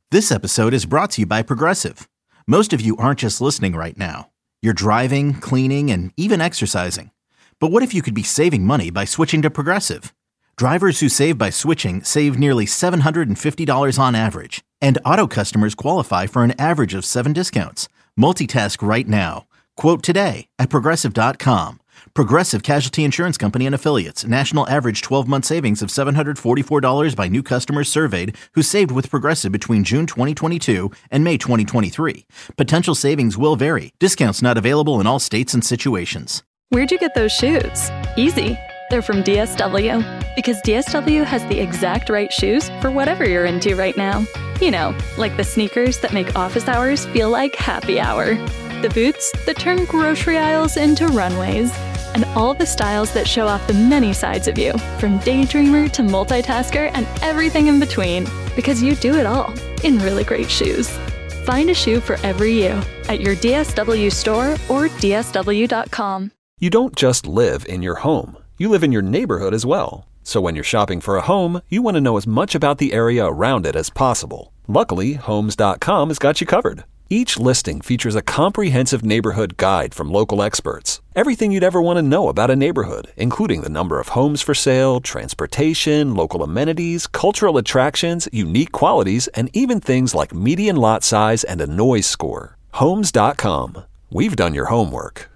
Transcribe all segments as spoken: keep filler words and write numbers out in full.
This episode is brought to you by Progressive. Most of you aren't just listening right now. You're driving, cleaning, and even exercising. But what if you could be saving money by switching to Progressive? Drivers who save by switching save nearly seven hundred fifty dollars on average. And auto customers qualify for an average of seven discounts. Multitask right now. Quote today at Progressive dot com. Progressive Casualty Insurance Company and Affiliates. National average twelve-month savings of seven hundred forty-four dollars by new customers surveyed who saved with Progressive between June twenty twenty-two and May twenty twenty-three. Potential savings will vary. Discounts not available in all states and situations. Where'd you get those shoes? Easy. They're from D S W. Because D S W has the exact right shoes for whatever you're into right now. You know, like the sneakers that make office hours feel like happy hour. The boots that turn grocery aisles into runways. And all the styles that show off the many sides of you, from daydreamer to multitasker and everything in between, because you do it all in really great shoes. Find a shoe for every you at your D S W store or D S W dot com. You don't just live in your home, you live in your neighborhood as well. So when you're shopping for a home, you want to know as much about the area around it as possible. Luckily, Homes dot com has got you covered. Each listing features a comprehensive neighborhood guide from local experts. Everything you'd ever want to know about a neighborhood, including the number of homes for sale, transportation, local amenities, cultural attractions, unique qualities, and even things like median lot size and a noise score. Homes dot com. We've done your homework.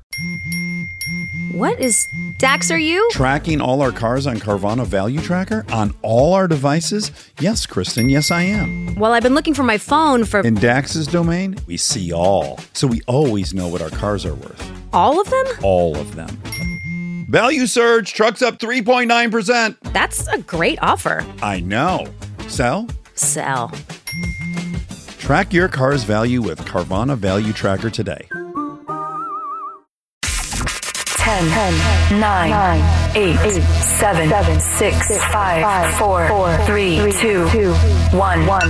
What is... Dax, are you? Tracking all our cars on Carvana Value Tracker on all our devices? Yes, Kristen, yes I am. Well, I've been looking for my phone for... In Dax's domain, we see all. So we always know what our cars are worth. All of them? All of them. Value surge, trucks up three point nine percent. That's a great offer. I know. Sell? Sell. Track your car's value with Carvana Value Tracker today. ten, ten, nine, eight, seven, six, five, four, three, two, one, one.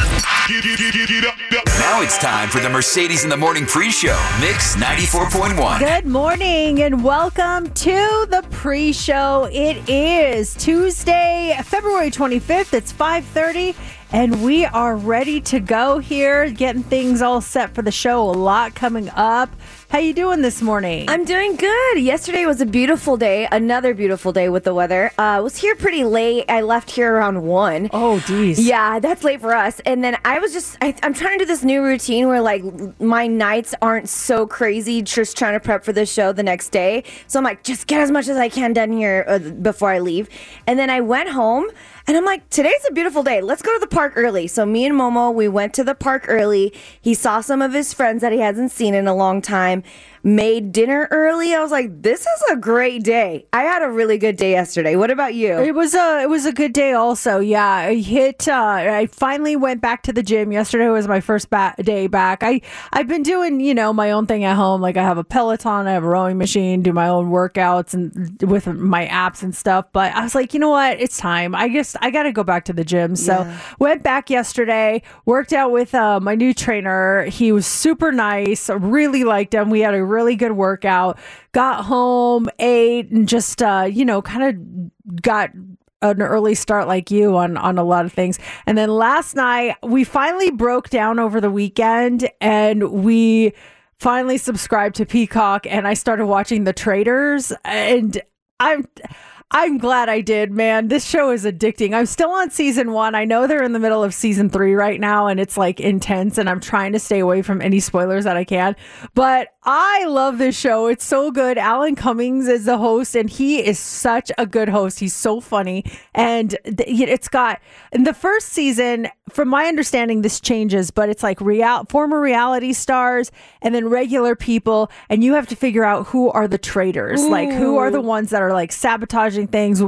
Now it's time for the Mercedes in the Morning pre-show. Mix ninety-four point one. Good morning and welcome to the pre-show. It is Tuesday, February twenty-fifth. It's five thirty. And we are ready to go here, getting things all set for the show. A lot coming up. How you doing this morning? I'm doing good. Yesterday was a beautiful day. Another beautiful day with the weather. I uh, was here pretty late. I left here around one. Oh, geez. Yeah, that's late for us. And then I was just, I, I'm trying to do this new routine where like my nights aren't so crazy, just trying to prep for the show the next day. So I'm like, just get as much as I can done here uh, before I leave. And then I went home. And I'm like, today's a beautiful day. Let's go to the park early. So me and Momo, we went to the park early. He saw some of his friends that he hasn't seen in a long time. Made dinner early. I was like, this is a great day. I had a really good day yesterday. What about you? It was a it was a good day also. Yeah, I hit. Uh, I finally went back to the gym. Yesterday was my first ba- day back. I I've been doing you know my own thing at home. Like I have a Peloton, I have a rowing machine, do my own workouts and with my apps and stuff. But I was like, you know what? It's time. I guess I got to go back to the gym. So yeah. Went back yesterday. Worked out with uh, my new trainer. He was super nice. I really liked him. We had a really good workout, got home, ate, and just, uh, you know, kind of got an early start like you on, on a lot of things. And then last night, we finally broke down over the weekend and we finally subscribed to Peacock and I started watching The Traitors and I'm... I'm glad I did, man. This show is addicting. I'm still on season one. I know they're in the middle of season three right now, and it's like intense, and I'm trying to stay away from any spoilers that I can. But I love this show. It's so good. Alan Cummings is the host, and he is such a good host. He's so funny. And it's got, in the first season, from my understanding, this changes, but it's like real, former reality stars and then regular people, and you have to figure out who are the traitors. Ooh. Like, who are the ones that are like sabotaging things,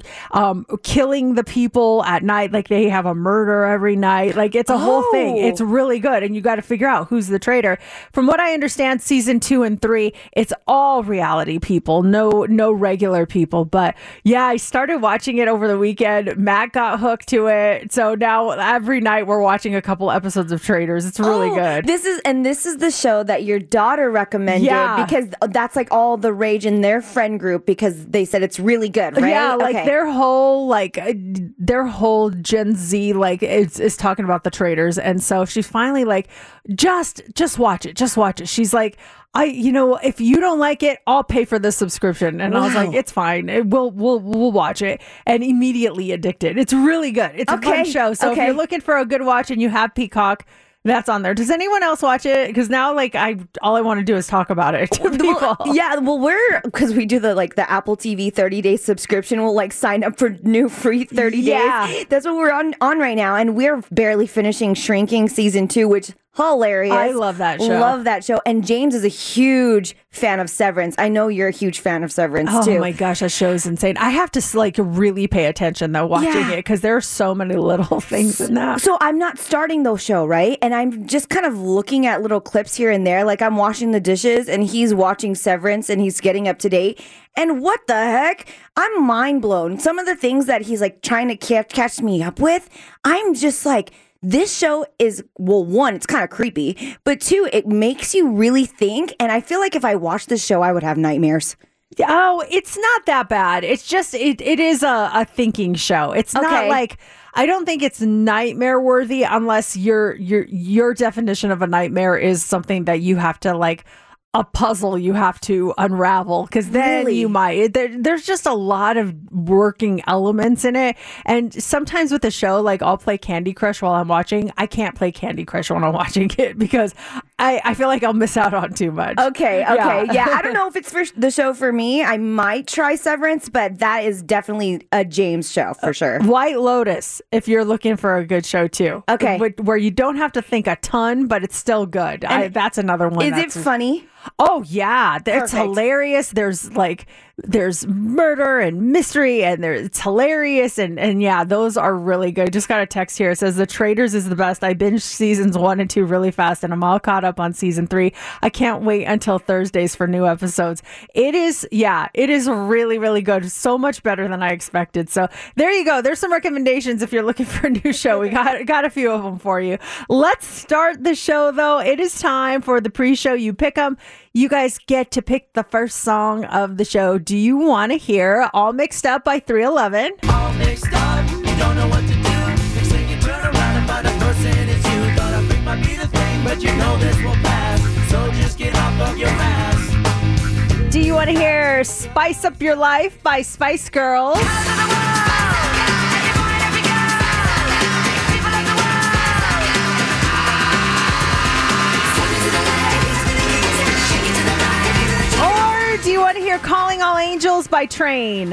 um, killing the people at night, like they have a murder every night. Like it's a oh. whole thing. It's really good. And you got to figure out who's the traitor. From what I understand, season two and three, it's all reality people, no, no regular people. But yeah, I started watching it over the weekend. Matt got hooked to it. So now every every night we're watching a couple episodes of Traitors. It's really Oh, good. This is and this is the show that your daughter recommended Yeah. because that's like all the rage in their friend group because they said it's really good, right? Yeah, like Okay. their whole like uh, their whole Gen Z like is, is talking about the Traitors, and so she's finally like, just just watch it, just watch it. She's like, I you know if you don't like it, I'll pay for the subscription, and I was Wow. like, it's fine, It- we'll we'll we'll watch it, and immediately addicted. It's really good. It's a Okay, fun show. So okay. if you're looking for a good watch and you have Peacock, that's on there. Does anyone else watch it? Because now, like, I all I want to do is talk about it to people. Well, yeah, well, we're because we do the like the Apple T V thirty day subscription. We'll like sign up for new free thirty Yeah. days. That's what we're on on right now, and we're barely finishing Shrinking season two, which hilarious. I love that show. Love that show. And James is a huge fan of Severance. I know you're a huge fan of Severance Oh too. my gosh, that show is insane. I have to like really pay attention though watching Yeah. it because there are so many little things in that. So I'm not starting the show, right? And I'm just kind of looking at little clips here and there. Like I'm washing the dishes and he's watching Severance and he's getting up to date. And what the heck? I'm mind blown. Some of the things that he's like trying to catch, catch me up with, I'm just like, this show is, well, one, it's kind of creepy, but two, it makes you really think. And I feel like if I watched this show, I would have nightmares. Oh, it's not that bad. It's just it it is a, a thinking show. It's not Okay. like I don't think it's nightmare worthy unless your your your definition of a nightmare is something that you have to like a puzzle you have to unravel because then Really? you might there, there's just a lot of working elements in it, and sometimes with the show like I'll play Candy Crush while I'm watching. I can't play Candy Crush when I'm watching it because I, I feel like I'll miss out on too much. Okay, okay. Yeah. Yeah. I don't know if it's for the show for me. I might try Severance, but that is definitely a James show for sure. White Lotus, if you're looking for a good show too. Okay. Wh- Where you don't have to think a ton, but it's still good. I, And that's another one. Is it that's- funny? Oh yeah, Th- it's Perfect. hilarious. There's like there's murder and mystery, and there it's hilarious, and and yeah, those are really good. Just got a text here. It says The Traitors is the best. I binged seasons one and two really fast, and I'm all caught up on season three. I can't wait until Thursdays for new episodes. It is yeah, it is really really good. So much better than I expected. So there you go. There's some recommendations if you're looking for a new show. We got got a few of them for you. Let's start the show though. It is time for the pre-show. You pick them. You guys get to pick the first song of the show. Do you want to hear All Mixed Up by three eleven? All mixed up, you don't know what to do. Next thing you turn around and find a person it's you. Thought I think might be the thing, but you know this will pass. So just get off of your ass. Do you want to hear Spice Up Your Life by Spice Girls? Or do you want to hear Calling All Angels by Train?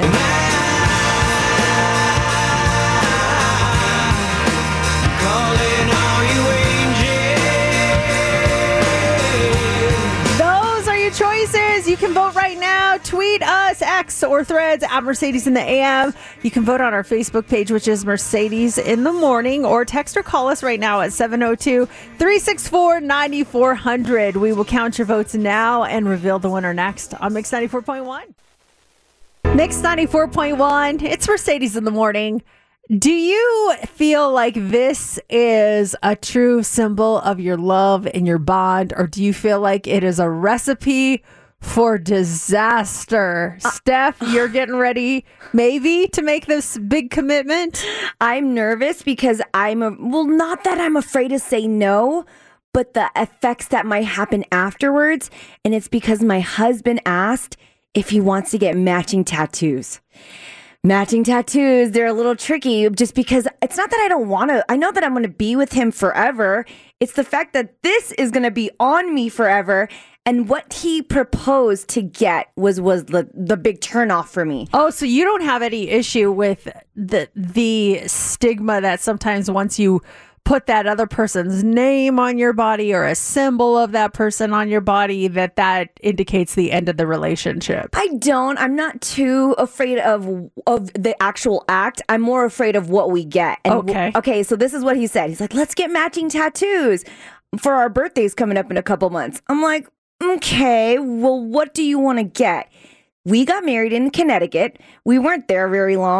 Those are your choices. You can vote right now. Tweet us, X or Threads at Mercedes in the A M. You can vote on our Facebook page, which is Mercedes in the Morning, or text or call us right now at seven oh two, three six four, nine four zero zero. We will count your votes now and reveal the winner next on Mix ninety-four point one. Mix ninety-four point one. It's Mercedes in the Morning. Do you feel like this is a true symbol of your love and your bond, or do you feel like it is a recipe for disaster? Uh, Steph, you're getting ready maybe to make this big commitment? I'm nervous because I'm a, well, not that I'm afraid to say no, but the effects that might happen afterwards. And it's because my husband asked if he wants to get matching tattoos. Matching tattoos, they're a little tricky just because it's not that I don't want to. I know that I'm going to be with him forever. It's the fact that this is going to be on me forever. And what he proposed to get was was the, the big turnoff for me. Oh, so you don't have any issue with the the stigma that sometimes once you put that other person's name on your body or a symbol of that person on your body, that that indicates the end of the relationship? I don't. I'm not too afraid of of the actual act. I'm more afraid of what we get. And Okay. w- okay, so this is what he said. He's like, let's get matching tattoos for our birthdays coming up in a couple months. I'm like, okay, well, what do you want to get? We got married in Connecticut. We weren't there very long.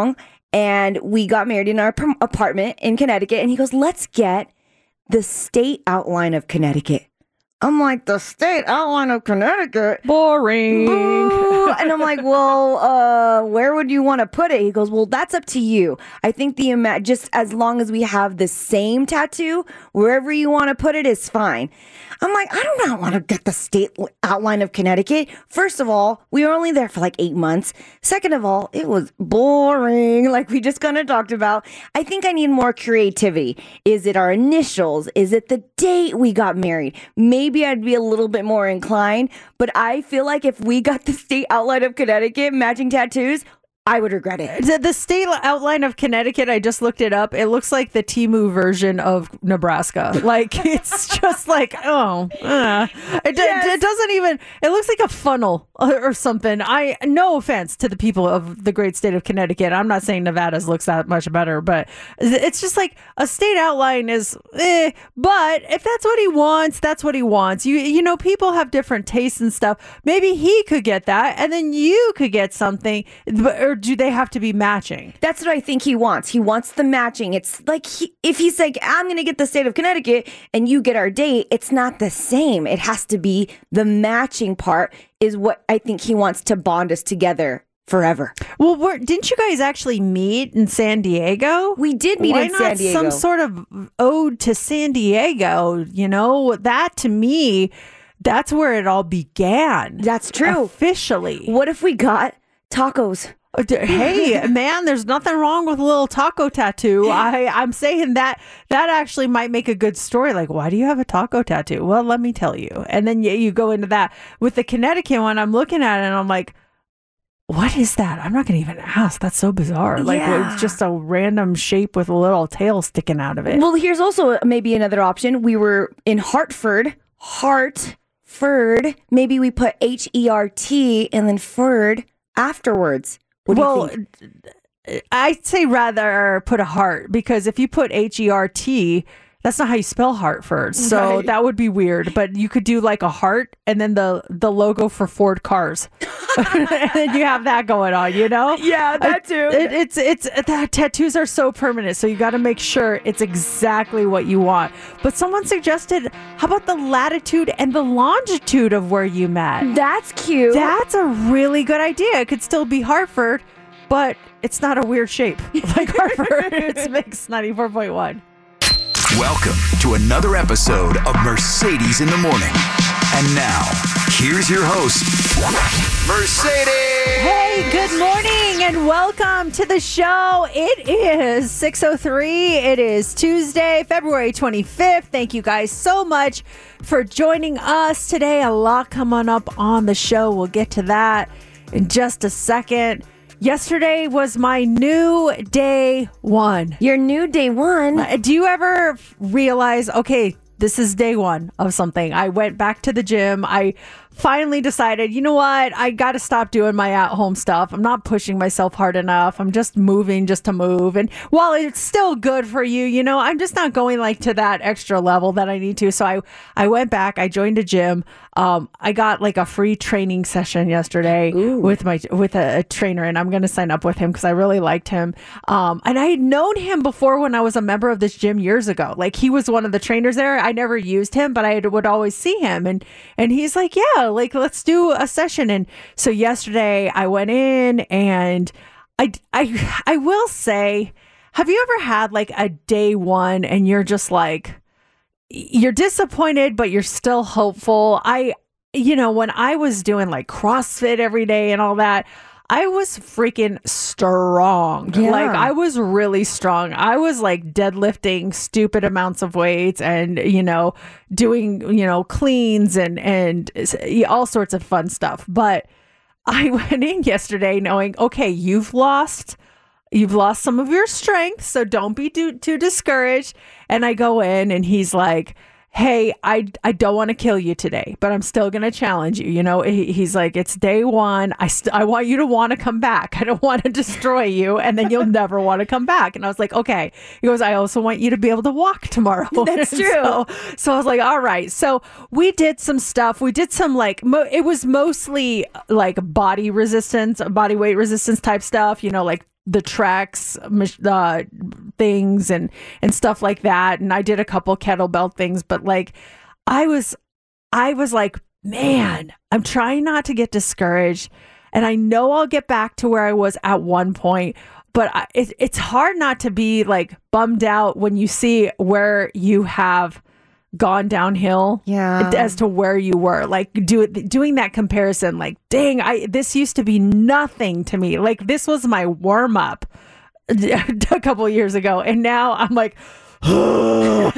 and we got married in our pr- apartment in Connecticut. And he goes, let's get the state outline of Connecticut. I'm like, the state outline of Connecticut? Boring. Boo. And I'm like, well, uh, where would you want to put it? He goes, well, that's up to you. I think the ima- just as long as we have the same tattoo, wherever you want to put it is fine. I'm like, I do not want to get the state outline of Connecticut. First of all, we were only there for like eight months. Second of all, it was boring, like we just kind of talked about. I think I need more creativity. Is it our initials? Is it the date we got married? Maybe I'd be a little bit more inclined, but I feel like if we got the state outline of Connecticut matching tattoos, I would regret it. The, the state outline of Connecticut, I just looked it up. It looks like the Temu version of Nebraska. Like, it's just like, oh, uh. it, Yes. it, it doesn't even, it looks like a funnel or, or something. I, no offense to the people of the great state of Connecticut. I'm not saying Nevada's looks that much better, but it's just like a state outline is, eh, but if that's what he wants, that's what he wants. You, you know, people have different tastes and stuff. Maybe he could get that and then you could get something, or do they have to be matching? That's what I think he wants. He wants the matching. It's like he, if he's like, I'm going to get the state of Connecticut and you get our date, it's not the same. It has to be the matching part is what I think he wants to bond us together forever. Well, we're, didn't you guys actually meet in San Diego? We did meet Why in not San Diego. some sort of ode to San Diego? You know, that to me, that's where it all began. That's true. Officially. What if we got tacos? Hey, man, there's nothing wrong with a little taco tattoo. I, I'm saying that that actually might make a good story. Like, why do you have a taco tattoo? Well, let me tell you. And then you, you go into that. With the Connecticut one, I'm looking at it and I'm like, what is that? I'm not going to even ask. That's so bizarre. Like, Yeah. it's just a random shape with a little tail sticking out of it. Well, here's also maybe another option. We were in Hartford, Hartford. Maybe we put H E R T and then Ford afterwards. What do well, you think? I'd say rather put a heart, because if you put H E R T, that's not how you spell Hartford. So Right. that would be weird. But you could do like a heart and then the, the logo for Ford cars. And then you have that going on, you know? Yeah, that too. It, it's, it's, that tattoos are so permanent. So you got to make sure it's exactly what you want. But someone suggested, how about the latitude and the longitude of where you met? That's cute. That's a really good idea. It could still be Hartford, but it's not a weird shape like Hartford. It's Mix ninety-four point one. Welcome to another episode of Mercedes in the Morning. And now, here's your host, Mercedes! Hey, good morning and welcome to the show. It is six oh three. It is Tuesday, February twenty-fifth. Thank you guys so much for joining us today. A lot coming up on the show. We'll get to that in just a second. Yesterday was my new day one. Your new day one? Uh, Do you ever realize, okay, this is day one of something? I went back to the gym. I finally decided, you know what? I got to stop doing my at-home stuff. I'm not pushing myself hard enough. I'm just moving just to move. And while it's still good for you, you know, I'm just not going like to that extra level that I need to. So I, I went back. I joined a gym. Um, I got like a free training session yesterday Ooh. with my with a, a trainer, and I'm going to sign up with him because I really liked him. Um, and I had known him before when I was a member of this gym years ago. Like, he was one of the trainers there. I never used him, but I would always see him, and and he's like, yeah, like, let's do a session. And so yesterday I went in, and I I I will say, have you ever had like a day one and you're just like, you're disappointed, but you're still hopeful? I, you know, when I was doing like CrossFit every day and all that, I was freaking strong. Yeah. Like, I was really strong. I was like deadlifting stupid amounts of weights and, you know, doing, you know, cleans and, and all sorts of fun stuff. But I went in yesterday knowing, okay, you've lost You've lost some of your strength, so don't be too, too discouraged. And I go in and he's like, hey, I, I don't want to kill you today, but I'm still going to challenge you. You know, he, he's like, it's day one. I st- I want you to want to come back. I don't want to destroy you, and then you'll never want to come back. And I was like, okay. He goes, I also want you to be able to walk tomorrow. That's true. So, so I was like, all right. So we did some stuff. We did some like, mo- it was mostly like body resistance, body weight resistance type stuff, you know, like the tracks, uh, things and, and stuff like that. And I did a couple kettlebell things, but like, I was, I was like, man, I'm trying not to get discouraged. And I know I'll get back to where I was at one point, but I, it, it's hard not to be like bummed out when you see where you have gone downhill yeah. as to where you were. Like do it, doing that comparison, like, dang, I this used to be nothing to me. Like this was my warm up a couple of years ago. And now I'm like, well,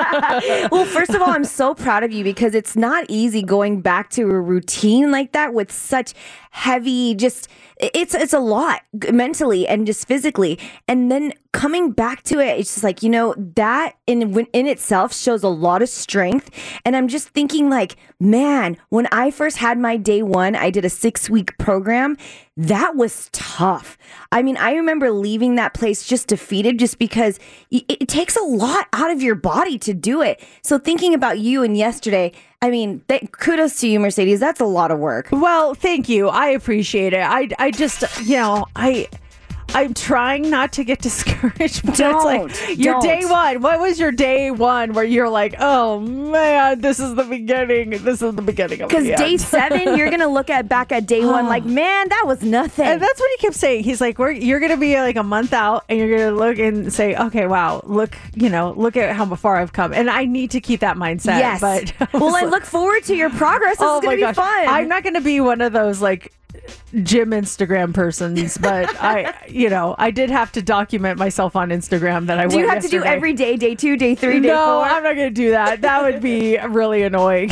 first of all, I'm so proud of you because it's not easy going back to a routine like that with such heavy, just it's it's a lot mentally and just physically, and then coming back to it, it's just like, you know, that in in itself shows a lot of strength. And I'm just thinking like, man, when I first had my day one, I did a six week program. That was tough. I mean, I remember leaving that place just defeated just because it, it takes a lot out of your body to do it. So thinking about you and yesterday, I mean, th- kudos to you, Mercedes. That's a lot of work. Well, thank you. I appreciate it. I, I just, you know, I... I'm trying not to get discouraged, but don't, it's like your don't. day one. What was your day one where you're like, oh man, this is the beginning. This is the beginning of the end. Because day seven, you're going to look at back at day one like, man, that was nothing. And that's what he kept saying. He's like, We're, you're going to be like a month out and you're going to look and say, okay, wow, look, you know, look at how far I've come. And I need to keep that mindset. Yes. But I well, I like, look forward to your progress. This oh is going to be gosh. fun. I'm not going to be one of those like gym Instagram persons, but I, you know, I did have to document myself on Instagram that I do you have yesterday. to do every day, day two, day three, day no, four? I'm not going to do that. That would be really annoying.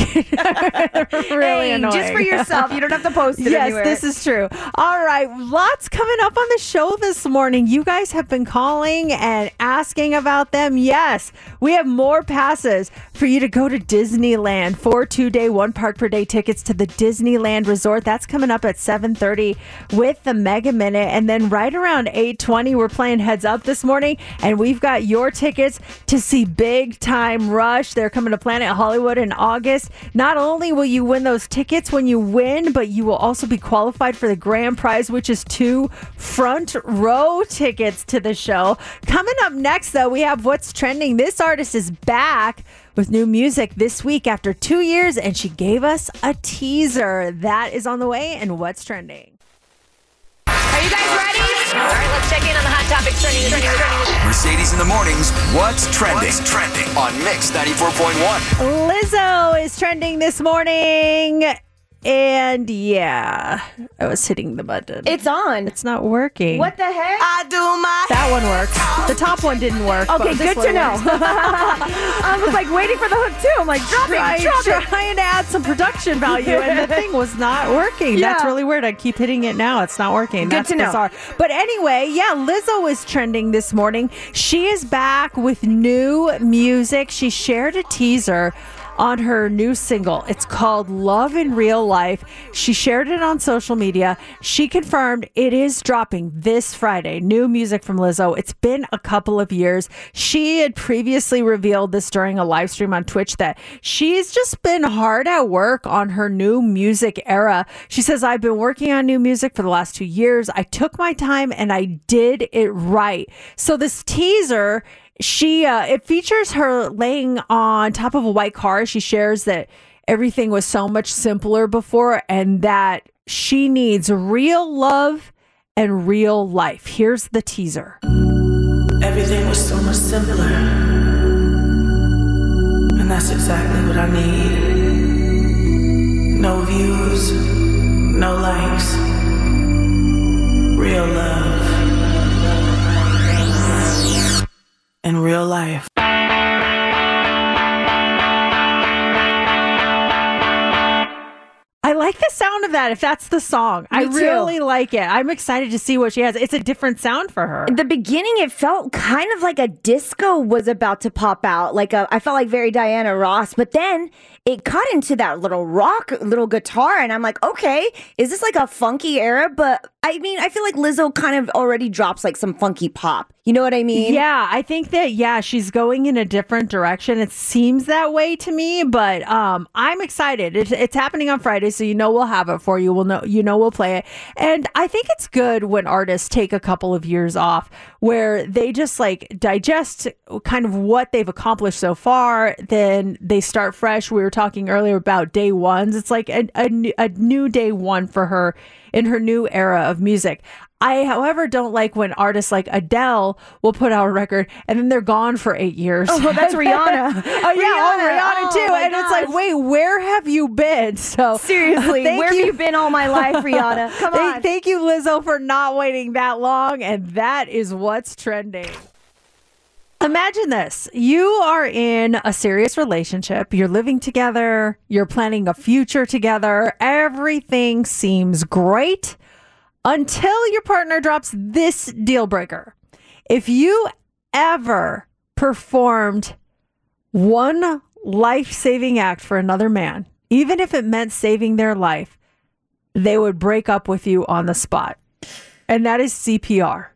really hey, annoying. Just for yourself. You don't have to post it yes, anywhere. This is true. All right. Lots coming up on the show this morning. You guys have been calling and asking about them. Yes, we have more passes for you to go to Disneyland. Four two-day, one park per day tickets to the Disneyland Resort. That's coming up at seven thirty with the Mega Minute. And then right around eight twenty, we're playing Heads Up this morning. And we've got your tickets to see Big Time Rush. They're coming to Planet Hollywood in August. Not only will you win those tickets when you win, but you will also be qualified for the grand prize, which is two front row tickets to the show. Coming up next, though, we have What's Trending. This artist is back with new music this week after two years, and she gave us a teaser. That is on the way, and What's Trending. Are you guys ready? All right, let's check in on the hot topics trending. trending, trending. Mercedes in the mornings. What's trending? What's trending on Mix ninety-four point one. Lizzo is trending this morning. And yeah, I was hitting the button. It's on. It's not working. What the heck? I do my That one works. The top one didn't work. Okay, but this good to one know. works. I was like waiting for the hook too. I'm like, drop Try, it, drop it. trying to add some production value, and the thing was not working. Yeah. That's really weird. I keep hitting it now. It's not working. Good That's to know. bizarre. But anyway, yeah, Lizzo is trending this morning. She is back with new music. She shared a teaser on her new single. It's called Love in Real Life. She shared it on social media. She confirmed it is dropping this Friday. New music from Lizzo. It's been a couple of years. She had previously revealed this during a live stream on Twitch that she's just been hard at work on her new music era. She says, I've been working on new music for the last two years. I took my time and I did it right. So this teaser, She, uh, it features her laying on top of a white car. She shares that everything was so much simpler before and that she needs real love and real life. Here's the teaser. Everything was so much simpler. And that's exactly what I need. No views, no likes. Real love. In real life. I like the sound of that if that's the song. Me I too. really like it. I'm excited to see what she has. It's a different sound for her. In the beginning, it felt kind of like a disco was about to pop out. Like a, I felt like very Diana Ross, but then it cut into that little rock, little guitar, and I'm like, okay, is this like a funky era? But I mean, I feel like Lizzo kind of already drops like some funky pop. You know what I mean? Yeah, I think that, yeah, she's going in a different direction. It seems that way to me, but um, I'm excited. It's, it's happening on Friday, so you know we'll have it for you. We'll know, you know we'll play it. And I think it's good when artists take a couple of years off where they just like digest kind of what they've accomplished so far, then they start fresh. We were talking earlier about day ones. It's like a, a, a new day one for her in her new era of music. I, however, don't like when artists like Adele will put out a record and then they're gone for eight years. Oh, well, that's Rihanna. oh, yeah, Rihanna, oh, Rihanna oh, too. And gosh. it's like, wait, where have you been? So seriously, where you. have you been all my life, Rihanna? Come on. Thank, thank you, Lizzo, for not waiting that long. And that is what's trending. Imagine this. You are in a serious relationship. You're living together. You're planning a future together. Everything seems great until your partner drops this deal breaker. If you ever performed one life-saving act for another man, even if it meant saving their life, they would break up with you on the spot. And that is C P R.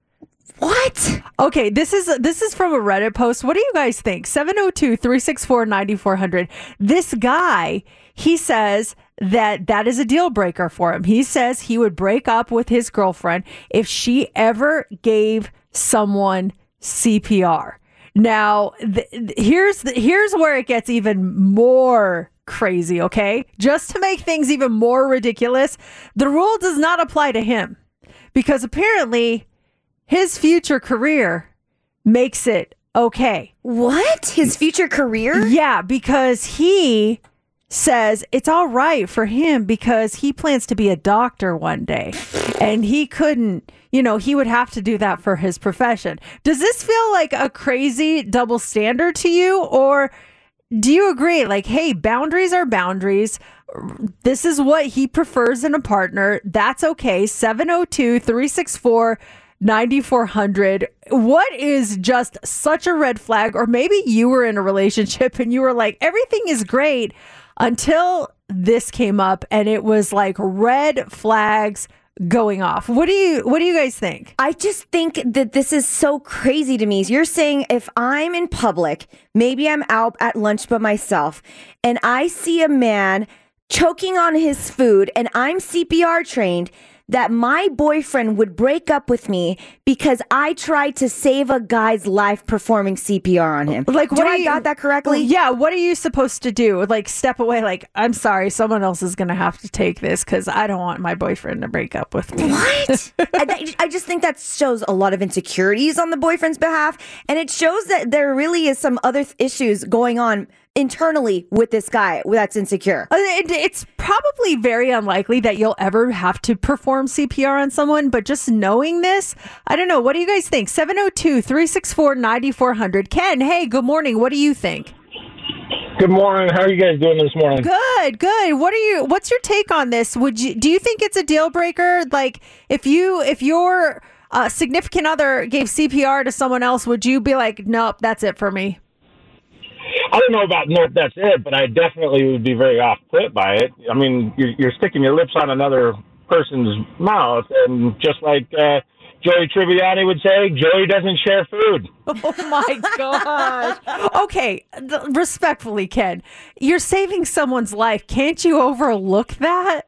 What? Okay, this is this is from a Reddit post. What do you guys think? seven oh two, three six four, nine four hundred. This guy, he says that that is a deal breaker for him. He says he would break up with his girlfriend if she ever gave someone C P R. Now, th- th- here's the, here's where it gets even more crazy, okay? Just to make things even more ridiculous, the rule does not apply to him because apparently his future career makes it okay. What? His future career? Yeah, because he says it's all right for him because he plans to be a doctor one day. And he couldn't, you know, he would have to do that for his profession. Does this feel like a crazy double standard to you? Or do you agree? Like, hey, boundaries are boundaries. This is what he prefers in a partner. That's okay. seven oh two, three six four, nine four hundred. What is just such a red flag? Or maybe you were in a relationship and you were like, everything is great until this came up and it was like red flags going off. What do you what do you guys think? I just think that this is so crazy to me. You're saying if I'm in public, maybe I'm out at lunch by myself and I see a man choking on his food and I'm C P R trained, that my boyfriend would break up with me because I tried to save a guy's life performing C P R on him. Like, what do I you, got that correctly? Yeah. What are you supposed to do? Like, step away. Like, I'm sorry, someone else is going to have to take this because I don't want my boyfriend to break up with me. What? I, I just think that shows a lot of insecurities on the boyfriend's behalf, and it shows that there really is some other th- issues going on internally with this guy that's insecure. It, it's probably very unlikely that you'll ever have to perform C P R on someone, but just knowing this, I don't know. What do you guys think? seven oh two, three six four, nine four hundred. Ken, hey, good morning. What do you think? Good morning. How are you guys doing this morning? Good, good. What are you? What's your take on this? Would you? Do you think it's a deal breaker? Like, if you, if your uh, significant other gave C P R to someone else, would you be like, nope, that's it for me? I don't know about nope, that's it, but I definitely would be very off-put by it. I mean, you're, you're sticking your lips on another person's mouth, and just like uh, Joey Tribbiani would say, Joey doesn't share food. Oh, my gosh. Okay, th- respectfully, Ken, you're saving someone's life. Can't you overlook that?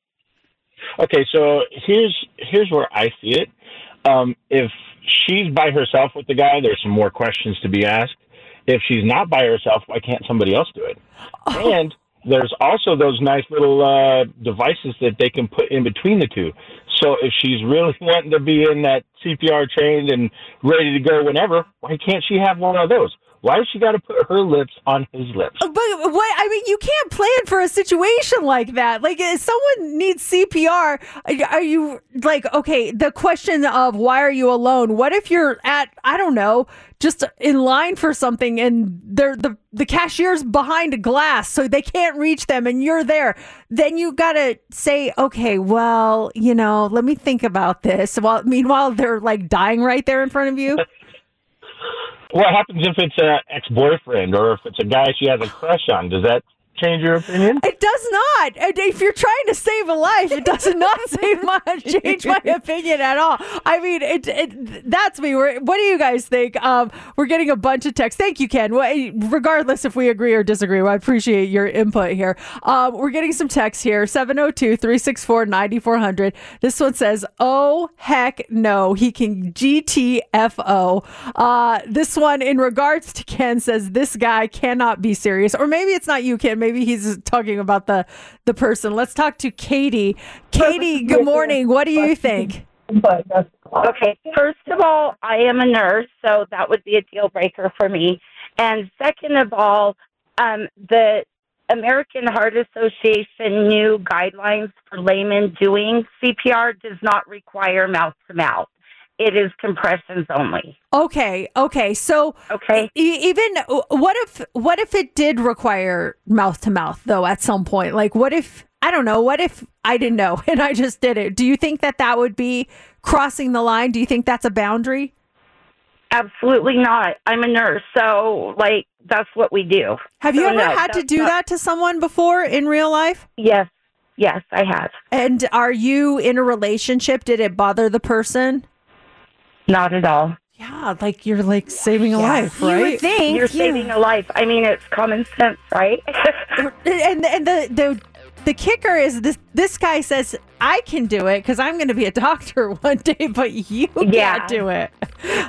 Okay, so here's here's where I see it. Um, if she's by herself with the guy, there's some more questions to be asked. If she's not by herself, why can't somebody else do it? Oh. And there's also those nice little uh, devices that they can put in between the two. So if she's really wanting to be in that C P R trained and ready to go whenever, why can't she have one of those? Why has she got to put her lips on his lips? But what I mean, you can't plan for a situation like that. Like, if someone needs C P R, are you like, okay, the question of why are you alone? What if you're at, I don't know, just in line for something and they're the the cashier's behind a glass so they can't reach them and you're there? Then you got to say, okay, well, you know, let me think about this. While meanwhile, they're like dying right there in front of you. What happens if it's an ex-boyfriend or if it's a guy she has a crush on? Does that change your opinion? It does not. And if you're trying to save a life, it does not save my change my opinion at all. I mean, it, it that's me. We're, what do you guys think? Um, we're getting a bunch of texts. Thank you, Ken. Well, regardless if we agree or disagree, well, I appreciate your input here. Um, we're getting some texts here. seven oh two, three six four, nine four hundred. This one says, oh, heck no. He can G T F O. Uh, this one, in regards to Ken, says this guy cannot be serious. Or maybe it's not you, Ken. Maybe he's talking about the, the person. Let's talk to Katie. Katie, good morning. What do you think? Okay, first of all, I am a nurse, so that would be a deal breaker for me. And second of all, um, the American Heart Association new guidelines for laymen doing C P R does not require mouth to mouth. It is compressions only. Okay. Okay. So, okay. E- even what if what if it did require mouth to mouth though? At some point, like what if I don't know? What if I didn't know and I just did it? Do you think that that would be crossing the line? Do you think that's a boundary? Absolutely not. I'm a nurse, so like that's what we do. Have you so, ever no, had to do not... that to someone before in real life? Yes. Yes, I have. And are you in a relationship? Did it bother the person? Not at all. Yeah, like you're like saving a yeah. life, right? You would think you're yeah. saving a life. I mean, it's common sense, right? and and the the the kicker is this: this guy says I can do it because I'm going to be a doctor one day, but you yeah. can't do it.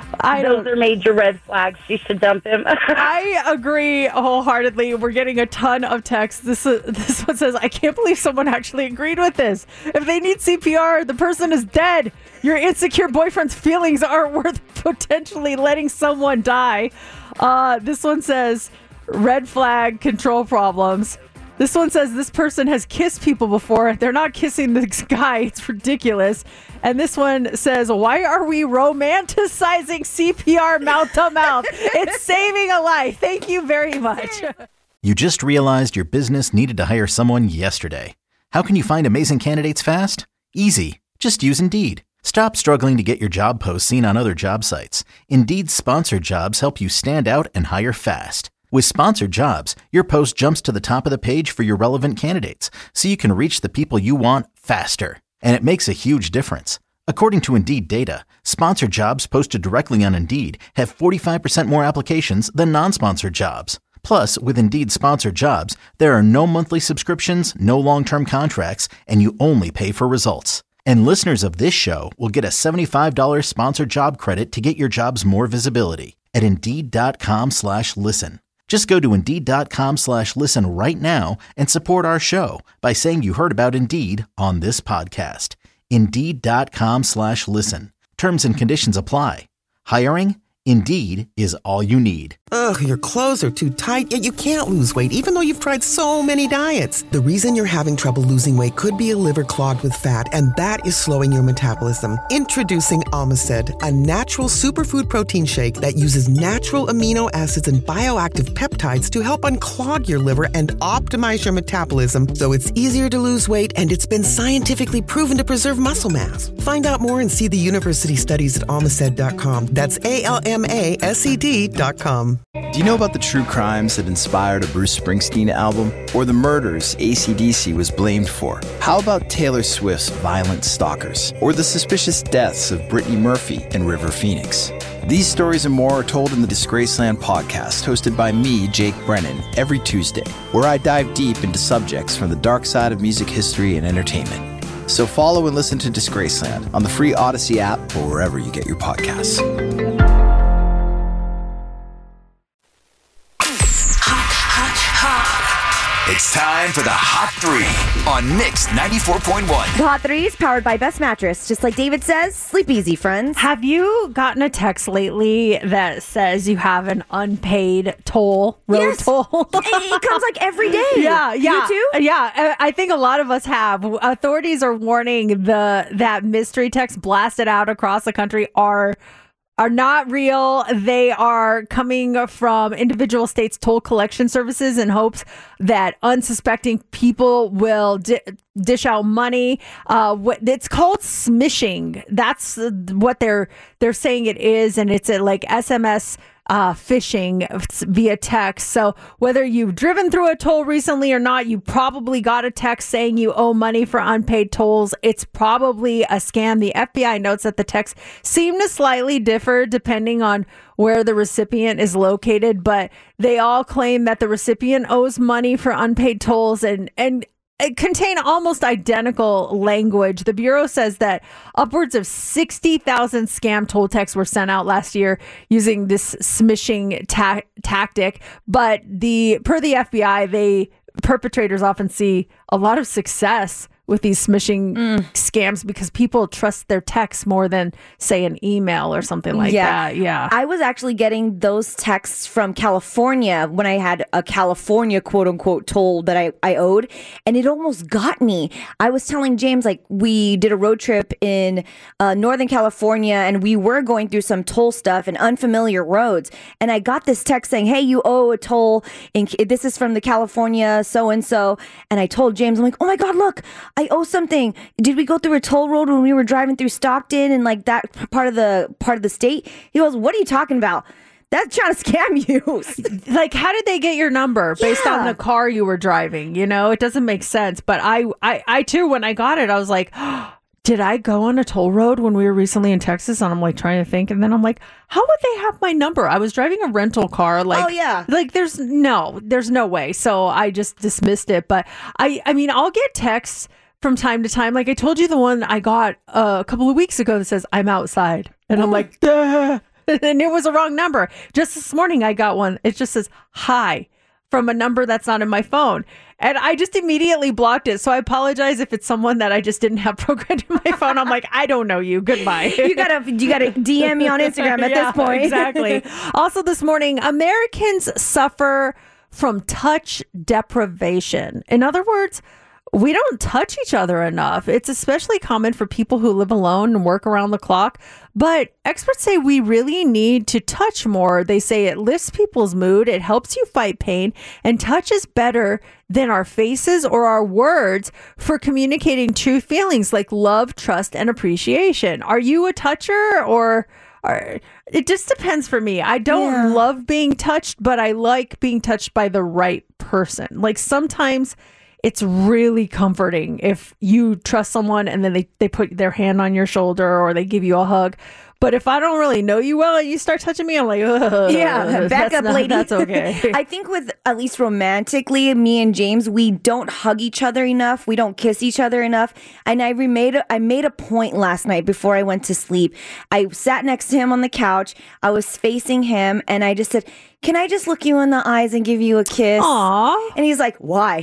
I Those don't... are major red flags. You should dump him. I agree wholeheartedly. We're getting a ton of texts. This uh, this one says, I can't believe someone actually agreed with this. If they need C P R, the person is dead. Your insecure boyfriend's feelings aren't worth potentially letting someone die. Uh, this one says, red flag, control problems. This one says this person has kissed people before. They're not kissing this guy. It's ridiculous. And this one says, why are we romanticizing C P R mouth to mouth? It's saving a life. Thank you very much. You just realized your business needed to hire someone yesterday. How can you find amazing candidates fast? Easy. Just use Indeed. Stop struggling to get your job posts seen on other job sites. Indeed's sponsored jobs help you stand out and hire fast. With sponsored jobs, your post jumps to the top of the page for your relevant candidates, so you can reach the people you want faster. And it makes a huge difference. According to Indeed data, sponsored jobs posted directly on Indeed have forty-five percent more applications than non-sponsored jobs. Plus, with Indeed sponsored jobs, there are no monthly subscriptions, no long-term contracts, and you only pay for results. And listeners of this show will get a seventy-five dollars sponsored job credit to get your jobs more visibility at Indeed.com slash listen. Just go to Indeed.com slash listen right now and support our show by saying you heard about Indeed on this podcast. Indeed.com slash listen. Terms and conditions apply. Hiring? Indeed is all you need. Ugh, your clothes are too tight, yet you can't lose weight even though you've tried so many diets. The reason you're having trouble losing weight could be a liver clogged with fat, and that is slowing your metabolism. Introducing Omicid, a natural superfood protein shake that uses natural amino acids and bioactive peptides to help unclog your liver and optimize your metabolism so it's easier to lose weight, and it's been scientifically proven to preserve muscle mass. Find out more and see the university studies at omicid dot com. That's A L M A S E D dot com. Do you know about the true crimes that inspired a Bruce Springsteen album? Or the murders A C D C was blamed for? How about Taylor Swift's Violent Stalkers? Or the suspicious deaths of Brittany Murphy and River Phoenix? These stories and more are told in the Disgraceland podcast, hosted by me, Jake Brennan, every Tuesday, where I dive deep into subjects from the dark side of music history and entertainment. So follow and listen to Disgraceland on the free Odyssey app or wherever you get your podcasts. It's time for the Hot Three on Mix ninety-four point one. The Hot Three is powered by Best Mattress. Just like David says, sleep easy, friends. Have you gotten a text lately that says you have an unpaid toll, road yes. toll? It comes like every day. Yeah, yeah. You too? Yeah, I think a lot of us have. Authorities are warning the that mystery texts blasted out across the country are are not real. They are coming from individual states' toll collection services in hopes that unsuspecting people will di- dish out money. Uh, what it's called smishing. That's what they're they're saying it is, and it's a, like S M S uh, phishing via text. So whether you've driven through a toll recently or not, you probably got a text saying you owe money for unpaid tolls. It's probably a scam. The F B I notes that the texts seem to slightly differ depending on where the recipient is located, but they all claim that the recipient owes money for unpaid tolls and, and contain almost identical language. The Bureau says that upwards of sixty thousand scam toll texts were sent out last year using this smishing ta- tactic. But the per the F B I, they perpetrators often see a lot of success with these smishing mm. scams because people trust their texts more than, say, an email or something like yeah. that. Yeah. I was actually getting those texts from California when I had a California quote unquote toll that I, I owed, and it almost got me. I was telling James, like, we did a road trip in uh, Northern California and we were going through some toll stuff and unfamiliar roads. And I got this text saying, hey, you owe a toll. In, this is from the California so-and-so. And I told James, I'm like, oh my God, look, I owe something. Did we go through a toll road when we were driving through Stockton and like that part of the part of the state? He goes, what are you talking about? That's trying to scam you. Like, how did they get your number based Yeah. on the car you were driving? You know, it doesn't make sense. But I, I, I too, when I got it, I was like, oh, did I go on a toll road when we were recently in Texas? And I'm like trying to think. And then I'm like, how would they have my number? I was driving a rental car. Like, Oh, yeah. Like there's no, there's no way. So I just dismissed it. But I, I mean, I'll get texts from time to time. Like I told you, the one I got uh, a couple of weeks ago that says I'm outside. And I'm like, duh. And it was a wrong number. Just this morning, I got one. It just says hi from a number that's not in my phone. And I just immediately blocked it. So I apologize if it's someone that I just didn't have programmed in my phone. I'm like, I don't know you. Goodbye. You gotta, you gotta D M me on Instagram at Yeah, this point. Exactly. Also this morning, Americans suffer from touch deprivation. In other words, we don't touch each other enough. It's especially common for people who live alone and work around the clock. But experts say we really need to touch more. They say it lifts people's mood, it helps you fight pain, and touch is better than our faces or our words for communicating true feelings like love, trust, and appreciation. Are you a toucher or... Or, it just depends for me. I don't Yeah. love being touched, but I like being touched by the right person. Like sometimes it's really comforting if you trust someone and then they, they put their hand on your shoulder or they give you a hug. But if I don't really know you well and you start touching me, I'm like, ugh, Yeah, back that's up, not- lady. That's okay. I think with, at least romantically, me and James, we don't hug each other enough. We don't kiss each other enough. And I remade, I made a point last night before I went to sleep. I sat next to him on the couch. I was facing him and I just said, can I just look you in the eyes and give you a kiss? Aww. And he's like, why?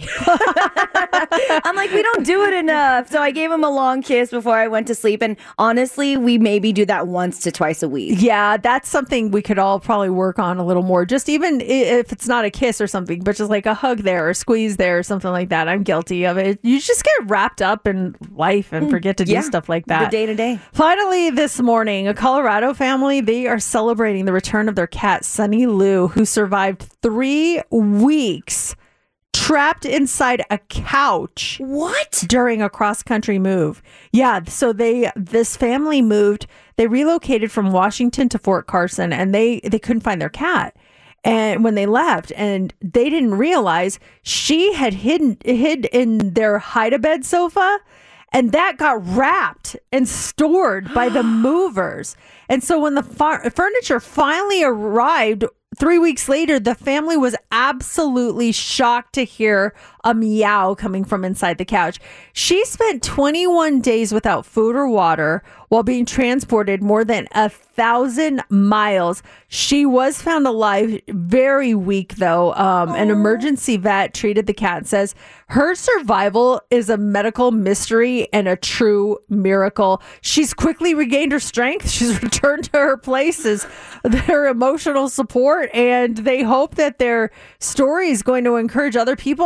I'm like, we don't do it enough. So I gave him a long kiss before I went to sleep. And honestly, we maybe do that once to twice a week. Yeah, that's something we could all probably work on a little more. Just even i- if it's not a kiss or something, but just like a hug there or squeeze there or something like that. I'm guilty of it. You just get wrapped up in life and forget to do Yeah, stuff like that. the day to day. Finally, this morning, a Colorado family, they are celebrating the return of their cat, Sunny Lou, who survived three weeks trapped inside a couch. What? During a cross-country move. Yeah, so they this family moved, they relocated from Washington to Fort Carson, and they they couldn't find their cat. And when they left, and they didn't realize she had hidden hid in their hide-a-bed sofa, and that got wrapped and stored by the movers. And so when the far- furniture finally arrived three weeks later, the family was absolutely shocked to hear a meow coming from inside the couch. She spent twenty-one days without food or water while being transported more than a thousand miles. She was found alive, very weak though. Um, an emergency vet treated the cat and says her survival is a medical mystery and a true miracle. She's quickly regained her strength. She's returned to her places, their emotional support, and they hope that their story is going to encourage other people not to give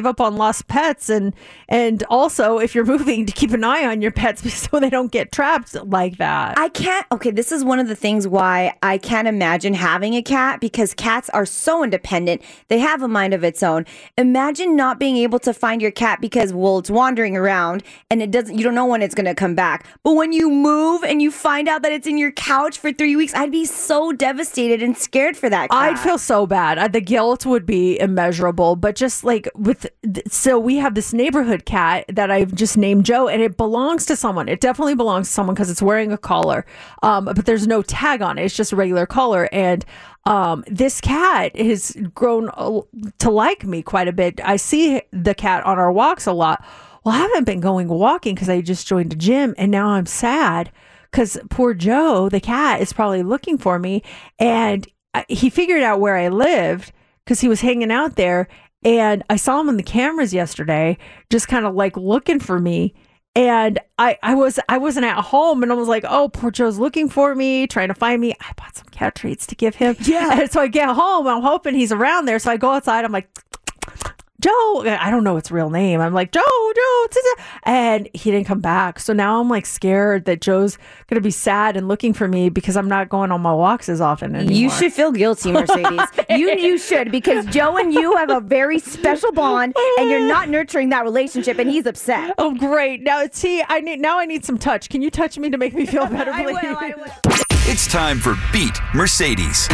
up on lost pets, and and also if you're moving, to keep an eye on your pets so they don't get trapped like that. I can't. Okay, this is one of the things why I can't imagine having a cat, because cats are so independent. They have a mind of its own. Imagine not being able to find your cat because, well, it's wandering around and it doesn't. You don't know when it's going to come back. But when you move and you find out that it's in your couch for three weeks, I'd be so devastated and scared for that cat. I'd feel so bad. Uh, The guilt would be immeasurable. But just like with, so we have this neighborhood cat that I've just named Joe, and it belongs to someone. It definitely belongs to someone because it's wearing a collar. Um, but there's no tag on it. It's just a regular collar. And um, this cat has grown uh, to like me quite a bit. I see the cat on our walks a lot. Well, I haven't been going walking because I just joined a gym, and now I'm sad because poor Joe, the cat, is probably looking for me. And he figured out where I lived because he was hanging out there. And I saw him on the cameras yesterday, just kind of like looking for me. And I, I, was, I wasn't at home, and I was like, oh, poor Joe's looking for me, trying to find me. I bought some cat treats to give him. Yeah. And so I get home, I'm hoping he's around there. So I go outside, I'm like, Joe, I don't know its real name. I'm like, Joe, Joe, t-t-t. And he didn't come back. So now I'm like scared that Joe's going to be sad and looking for me because I'm not going on my walks as often anymore. You should feel guilty, Mercedes. you you should, because Joe and you have a very special bond, and you're not nurturing that relationship, and he's upset. Oh, great. Now, see, I need now I need some touch. Can you touch me to make me feel better, please? I will, I will. It's time for Beat Mercedes.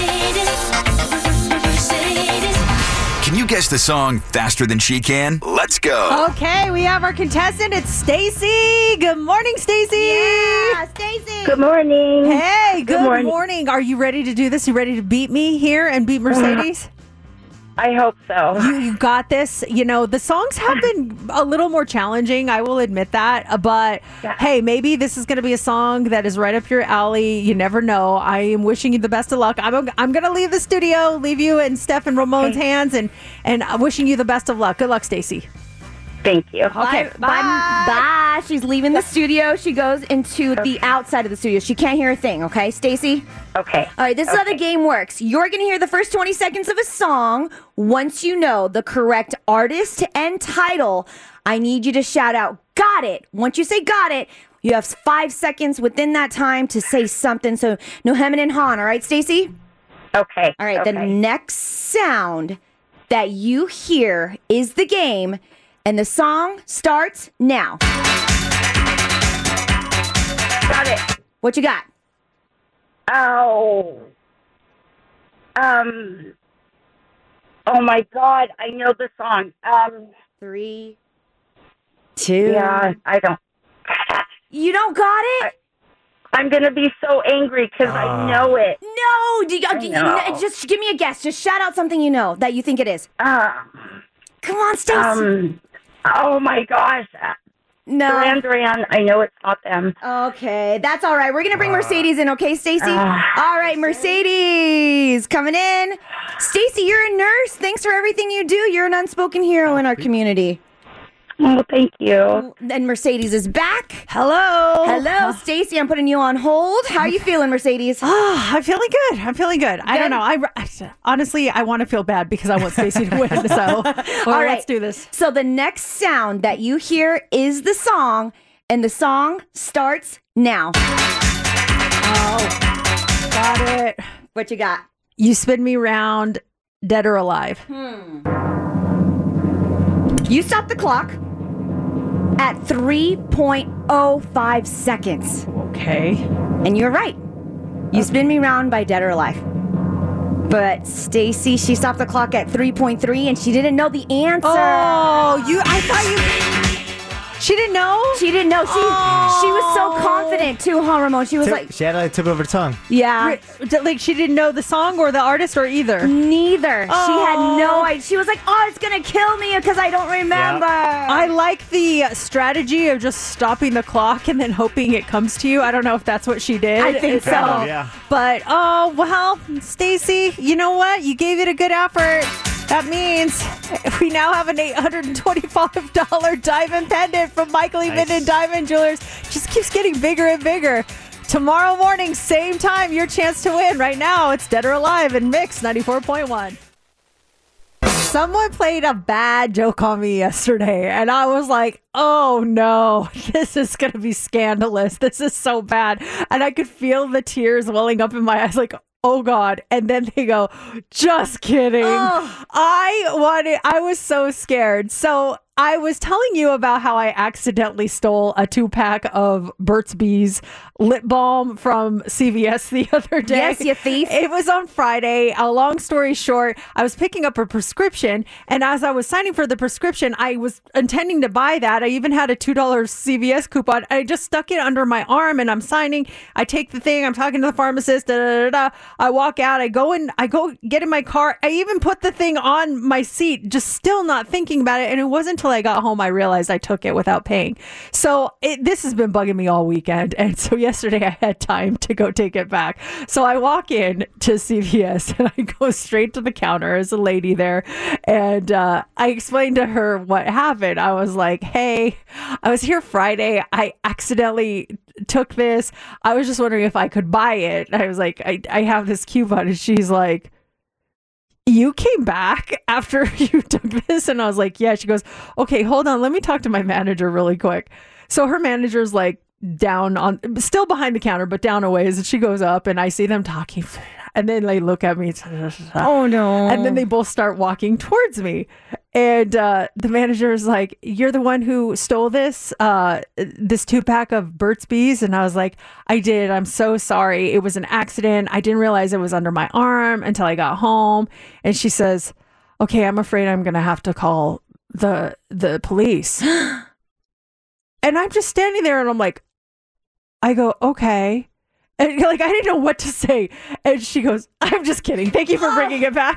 Can you guess the song faster than she can? Let's go. Okay, we have our contestant. It's Stacy. Good morning, Stacy. Yeah, Stacy. Good morning. Hey, good, Good morning. morning. Are you ready to do this? You ready to beat me here and beat Mercedes? I hope so. You, you got this. You know, the songs have been a little more challenging. I will admit that. But Yeah. hey, maybe this is going to be a song that is right up your alley. You never know. I am wishing you the best of luck. I'm, I'm going to leave the studio, leave you in Steph and Ramon's hands, and, and wishing you the best of luck. Good luck, Stacy. Thank you. Okay, bye. Bye. Bye. She's leaving the studio. She goes into the outside of the studio. She can't hear a thing, okay, Stacy? Okay. All right, this is how the game works. You're going to hear the first twenty seconds of a song. Once you know the correct artist and title, I need you to shout out, got it. Once you say got it, you have five seconds within that time to say something. So no hemming and hawing, all right, Stacy? Okay. All right, okay. the next sound that you hear is the game, and the song starts now. Got it. What you got? Oh. Um. Oh my God! I know the song. Um. Three, two. Yeah, I don't. You don't got it? I, I'm gonna be so angry because Uh. I know it. No, do you, I you- know. you- just give me a guess. Just shout out something you know that you think it is. Uh, Come on, Stacy. um. Oh my gosh. No. Duran Duran. I know it's not them. Okay, that's all right. We're gonna bring Mercedes in, okay, Stacy? Uh. all right, Mercedes coming in. Stacy, you're a nurse. Thanks for everything you do. You're an unspoken hero in our community. Oh, thank you. And Mercedes is back. Hello. Hello, Stacy. I'm putting you on hold. How are you feeling, Mercedes? Oh, I'm feeling good. I'm feeling good. I don't know. I, I honestly, I want to feel bad because I want Stacy to win. So, well, All right. let's do this. So the next sound that you hear is the song, and the song starts now. Oh, got it. What you got? You spin me round, dead or alive. Hmm. You stop the clock at three point oh five seconds. Okay. And you're right. You spin me round by Dead or Alive. But Stacy, she stopped the clock at three point three and she didn't know the answer. Oh, you I thought you She didn't know? She didn't know. She Oh. she was so confident too, huh, Ramon? She was Tip- like, she had a tip of her tongue. yeah. Ri- Like she didn't know the song or the artist or either. Neither. She had Oh. no idea. She was like, oh, it's going to kill me because I don't remember. I like the strategy of just stopping the clock and then hoping it comes to you. I don't know if that's what she did. I think It's- so. Oh, yeah. But, oh, well, Stacy, you know what? You gave it a good effort. That means we now have an eight hundred twenty-five dollars diamond pendant from Michael E. Nice. Minden Diamond Jewelers. Just keeps getting bigger and bigger. Tomorrow morning, same time, your chance to win. Right now, it's Dead or Alive and Mix ninety-four point one. Someone played a bad joke on me yesterday, and I was like, oh no, this is going to be scandalous. This is so bad. And I could feel the tears welling up in my eyes, like, oh God. And then they go, just kidding. Oh. I wanted, I was so scared. So I was telling you about how I accidentally stole a two pack of Burt's Bees lip balm from C V S the other day. Yes, you thief. It was on Friday. A long story short, I was picking up a prescription, and as I was signing for the prescription, I was intending to buy that. I even had a two dollar C V S coupon. I just stuck it under my arm, and I'm signing. I take the thing. I'm talking to the pharmacist. Da, da, da, da. I walk out. I go in. I go get in my car. I even put the thing on my seat, just still not thinking about it. And it wasn't until I got home I realized I took it without paying. So it, this has been bugging me all weekend. And so yesterday I had time to go take it back. So I walk in to C V S and I go straight to the counter. There's a lady there. And uh, I explained to her what happened. I was like, hey, I was here Friday. I accidentally took this. I was just wondering if I could buy it. I was like, I, I have this coupon. And she's like, you came back after you took this? And I was like, yeah. She goes, okay, hold on. Let me talk to my manager really quick. So her manager's like down on, still behind the counter, but down a ways. And she goes up and I see them talking. And then they look at me. Oh, no. And then they both start walking towards me. And uh, the manager is like, you're the one who stole this, uh, this two pack of Burt's Bees? And I was like, I did. I'm so sorry. It was an accident. I didn't realize it was under my arm until I got home. And she says, okay, I'm afraid I'm going to have to call the the police. And I'm just standing there and I'm like, I go, okay. And like, I didn't know what to say. And she goes, I'm just kidding. Thank you for bringing it back.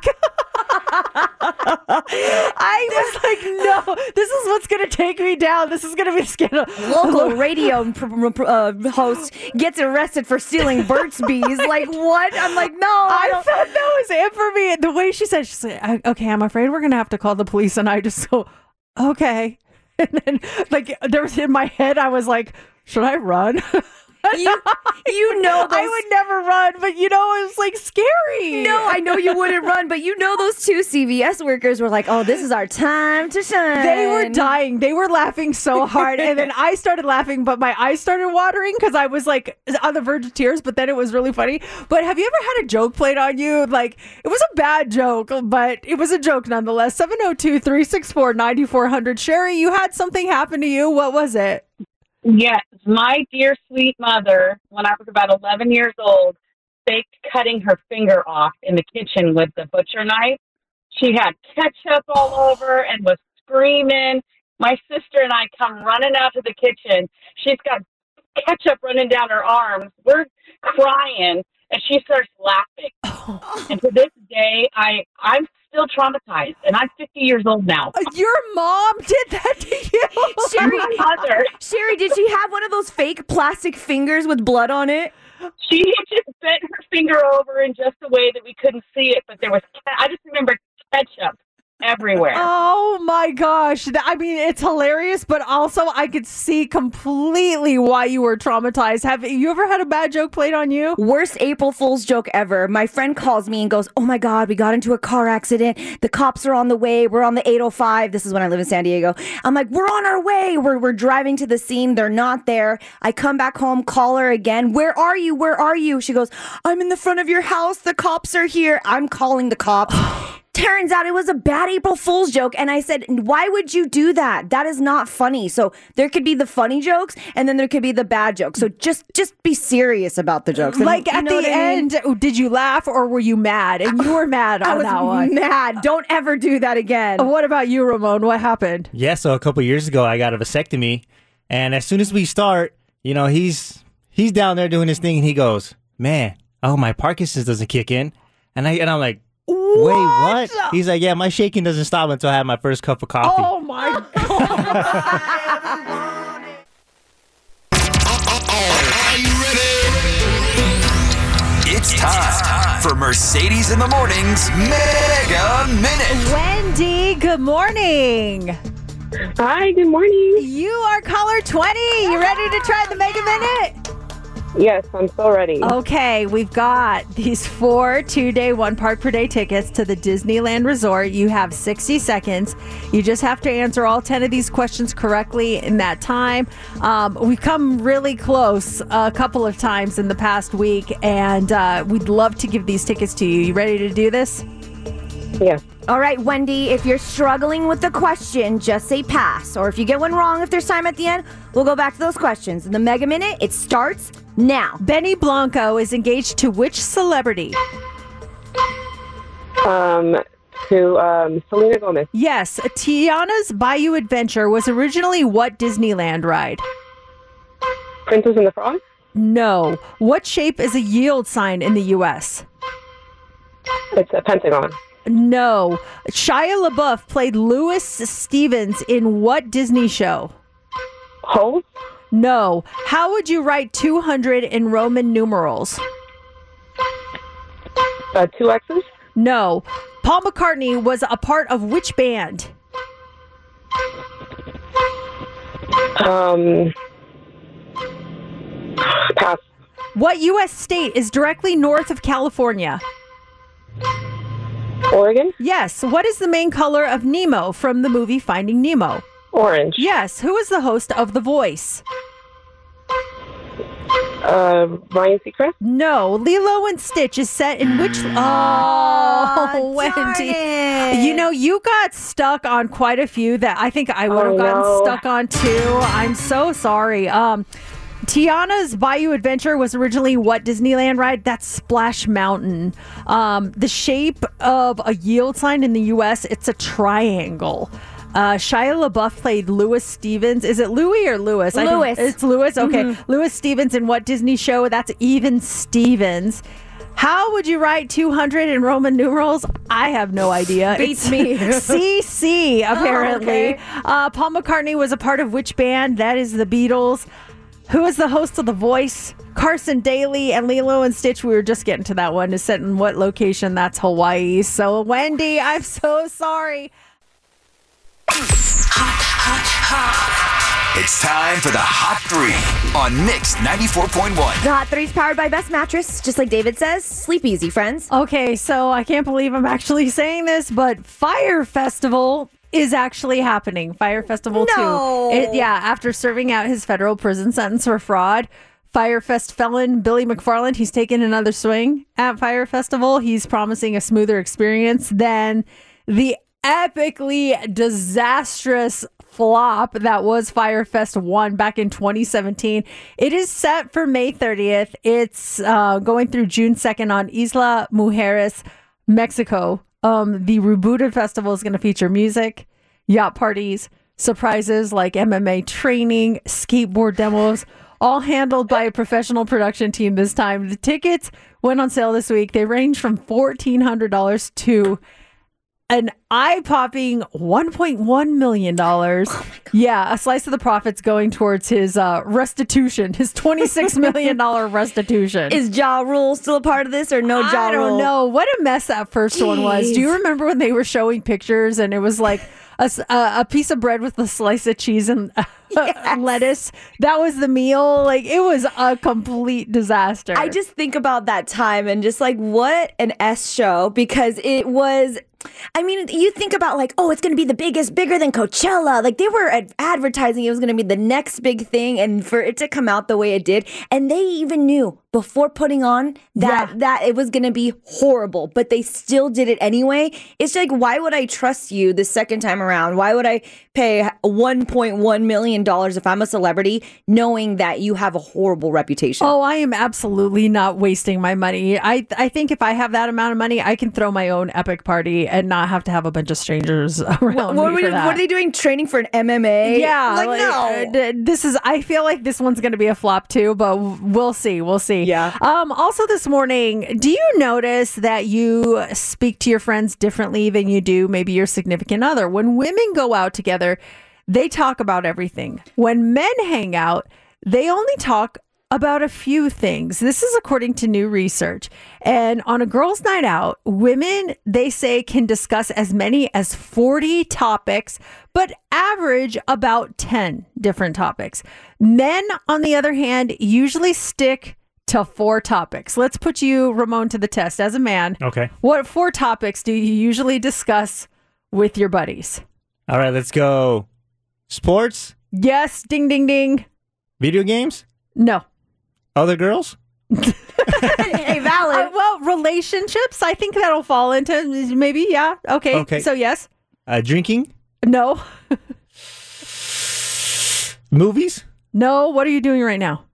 I was like, no, this is what's going to take me down. This is going to be a scandal. Local radio uh, host gets arrested for stealing Burt's Bees. Like, what? I'm like, no. I, I thought that was it for me. The way she said, she's like, okay, I'm afraid we're going to have to call the police. And I just go, okay. And then, like, there was in my head, I was like, should I run? You, you know, those... I would never run, but you know, it was like scary. No, I know you wouldn't run, but you know, those two C V S workers were like, oh, this is our time to shine. They were dying. They were laughing so hard. And then I started laughing, but my eyes started watering because I was like on the verge of tears, but then it was really funny. But have you ever had a joke played on you? Like, it was a bad joke, but it was a joke nonetheless. seven oh two, three six four, nine four hundred. Sherry, you had something happen to you. What was it? Yes, my dear sweet mother, when I was about eleven years old, faked cutting her finger off in the kitchen with the butcher knife. She had ketchup all over and was screaming. My sister and I come running out to the kitchen. She's got ketchup running down her arms. We're crying, and she starts laughing. Oh. And to this day, I, I'm still traumatized, and I'm fifty years old now. Your mom did that to you? Sherry, my mother. Sherry, did she have one of those fake plastic fingers with blood on it? She just bent her finger over in just a way that we couldn't see it, but there was, I just remember ketchup everywhere. Oh my gosh. I mean, it's hilarious, but also I could see completely why you were traumatized. Have you ever had a bad joke played on you? Worst April Fool's joke ever. My friend calls me and goes, oh my God, we got into a car accident. The cops are on the way. We're on the eight oh five. This is when I live in San Diego. I'm like, we're on our way. We're, we're driving to the scene. They're not there. I come back home, call her again. Where are you? Where are you? She goes, I'm in the front of your house. The cops are here. I'm calling the cops. Turns out it was a bad April Fool's joke. And I said, why would you do that? That is not funny. So there could be the funny jokes and then there could be the bad jokes. So just just be serious about the jokes. Like and, at the end, I mean? Did you laugh or were you mad? And you were mad on I was that one. mad. Don't ever do that again. What about you, Ramon? What happened? Yeah, so a couple years ago, I got a vasectomy. And as soon as we start, you know, he's he's down there doing his thing and he goes, man, I hope my Parkinson's doesn't kick in. And, I, and I'm like, what? Wait, what? He's like, yeah, my shaking doesn't stop until I have my first cup of coffee. Oh, my God. Are you ready? It's time for Mercedes in the Morning's Mega Minute. Wendy, good morning. Hi, good morning. You are caller twenty. You ready to try the Mega Minute? Yes, I'm so ready. Okay, we've got these four two-day, one park per day tickets to the Disneyland Resort. You have sixty seconds. You just have to answer all ten of these questions correctly in that time. Um, we've come really close a couple of times in the past week, and uh, we'd love to give these tickets to you. You ready to do this? Yeah. All right, Wendy, if you're struggling with the question, just say pass. Or if you get one wrong, if there's time at the end, we'll go back to those questions. In the Mega Minute, it starts now. Benny Blanco is engaged to which celebrity? Um, to um, Selena Gomez. Yes, Tiana's Bayou Adventure was originally what Disneyland ride? Princess and the Frog? No. What shape is a yield sign in the U S? It's a pentagon. No. Shia LaBeouf played Louis Stevens in what Disney show? Holes? No. How would you write two hundred in Roman numerals? Uh, two X's? No. Paul McCartney was a part of which band? Um, pass. What U S state is directly north of California? Oregon? Yes. What is the main color of Nemo from the movie Finding Nemo? Orange. Yes. Who is the host of The Voice? Uh, Ryan Seacrest? No. Lilo and Stitch is set in which... Oh, Wendy. You know, you got stuck on quite a few that I think I would have Oh, gotten no. stuck on too. I'm so sorry. Um, Tiana's Bayou Adventure was originally what Disneyland ride? That's Splash Mountain. Um, the shape of a yield sign in the U S, it's a triangle. Uh, Shia LaBeouf played Louis Stevens. Is it Louis or Louis? I think Louis. It's Louis? Okay. Mhm. Louis Stevens in what Disney show? That's Even Stevens. How would you write two hundred in Roman numerals? I have no idea. Beats It's me. C C, apparently. Oh, okay. uh, Paul McCartney was a part of which band? That is the Beatles. Who is the host of The Voice? Carson Daly. And Lilo and Stitch, we were just getting to that one, is set in what location? That's Hawaii. So, Wendy, I'm so sorry. It's time for the Hot Three on Mix ninety-four point one. The Hot Three's powered by Best Mattress. Just like David says, sleep easy, friends. Okay, so I can't believe I'm actually saying this, but Fire Festival is actually happening. Fire Festival No. two. It, yeah, after serving out his federal prison sentence for fraud, Firefest felon Billy McFarland, he's taking another swing at Fire Festival. He's promising a smoother experience than the epically disastrous flop that was Firefest one back in twenty seventeen. It is set for May thirtieth. It's uh, going through June second on Isla Mujeres, Mexico. Um, the rebooted festival is going to feature music, yacht parties, surprises like M M A training, skateboard demos, all handled by a professional production team this time. The tickets went on sale this week. They range from fourteen hundred dollars to an eye-popping one point one million dollars. Yeah, a slice of the profits going towards his uh, restitution, his twenty-six million dollars restitution. Is Ja Rule still a part of this or no Ja I don't Rule? know. What a mess that first one was. Do you remember when they were showing pictures and it was like a, s- a- a piece of bread with a slice of cheese and lettuce? That was the meal. Like, it was a complete disaster. I just think about that time and just like, what an S show, because it was... I mean, you think about like, oh, it's going to be the biggest, bigger than Coachella. Like they were ad- advertising it was going to be the next big thing, and for it to come out the way it did, and they even knew before putting on that Yeah. that it was going to be horrible, but they still did it anyway. It's like, why would I trust you the second time around? Why would I pay one point one million dollars if I'm a celebrity, knowing that you have a horrible reputation? Oh, I am absolutely not wasting my money. I I think if I have that amount of money, I can throw my own epic party and not have to have a bunch of strangers around What, me what, for are, that. what are they doing? Training for an M M A? Yeah, like, like, no. uh, d- this is. I feel like this one's going to be a flop too, but w- we'll see. We'll see. Yeah. Um. Also, this morning, do you notice that you speak to your friends differently than you do maybe your significant other? When women go out together, they talk about everything. When men hang out, they only talk about a few things. This is according to new research. And on a girls' night out, women, they say, can discuss as many as forty topics, but average about ten different topics. Men, on the other hand, usually stick to four topics. Let's put you, Ramon, to the test as a man. Okay. What four topics do you usually discuss with your buddies? All right, let's go. Sports? Yes, ding, ding, ding. Video games? No. Other girls? Hey, valid. Uh, well, relationships, I think that'll fall into maybe, yeah. Okay, Okay. so yes. Uh, drinking? No. Movies? No, what are you doing right now?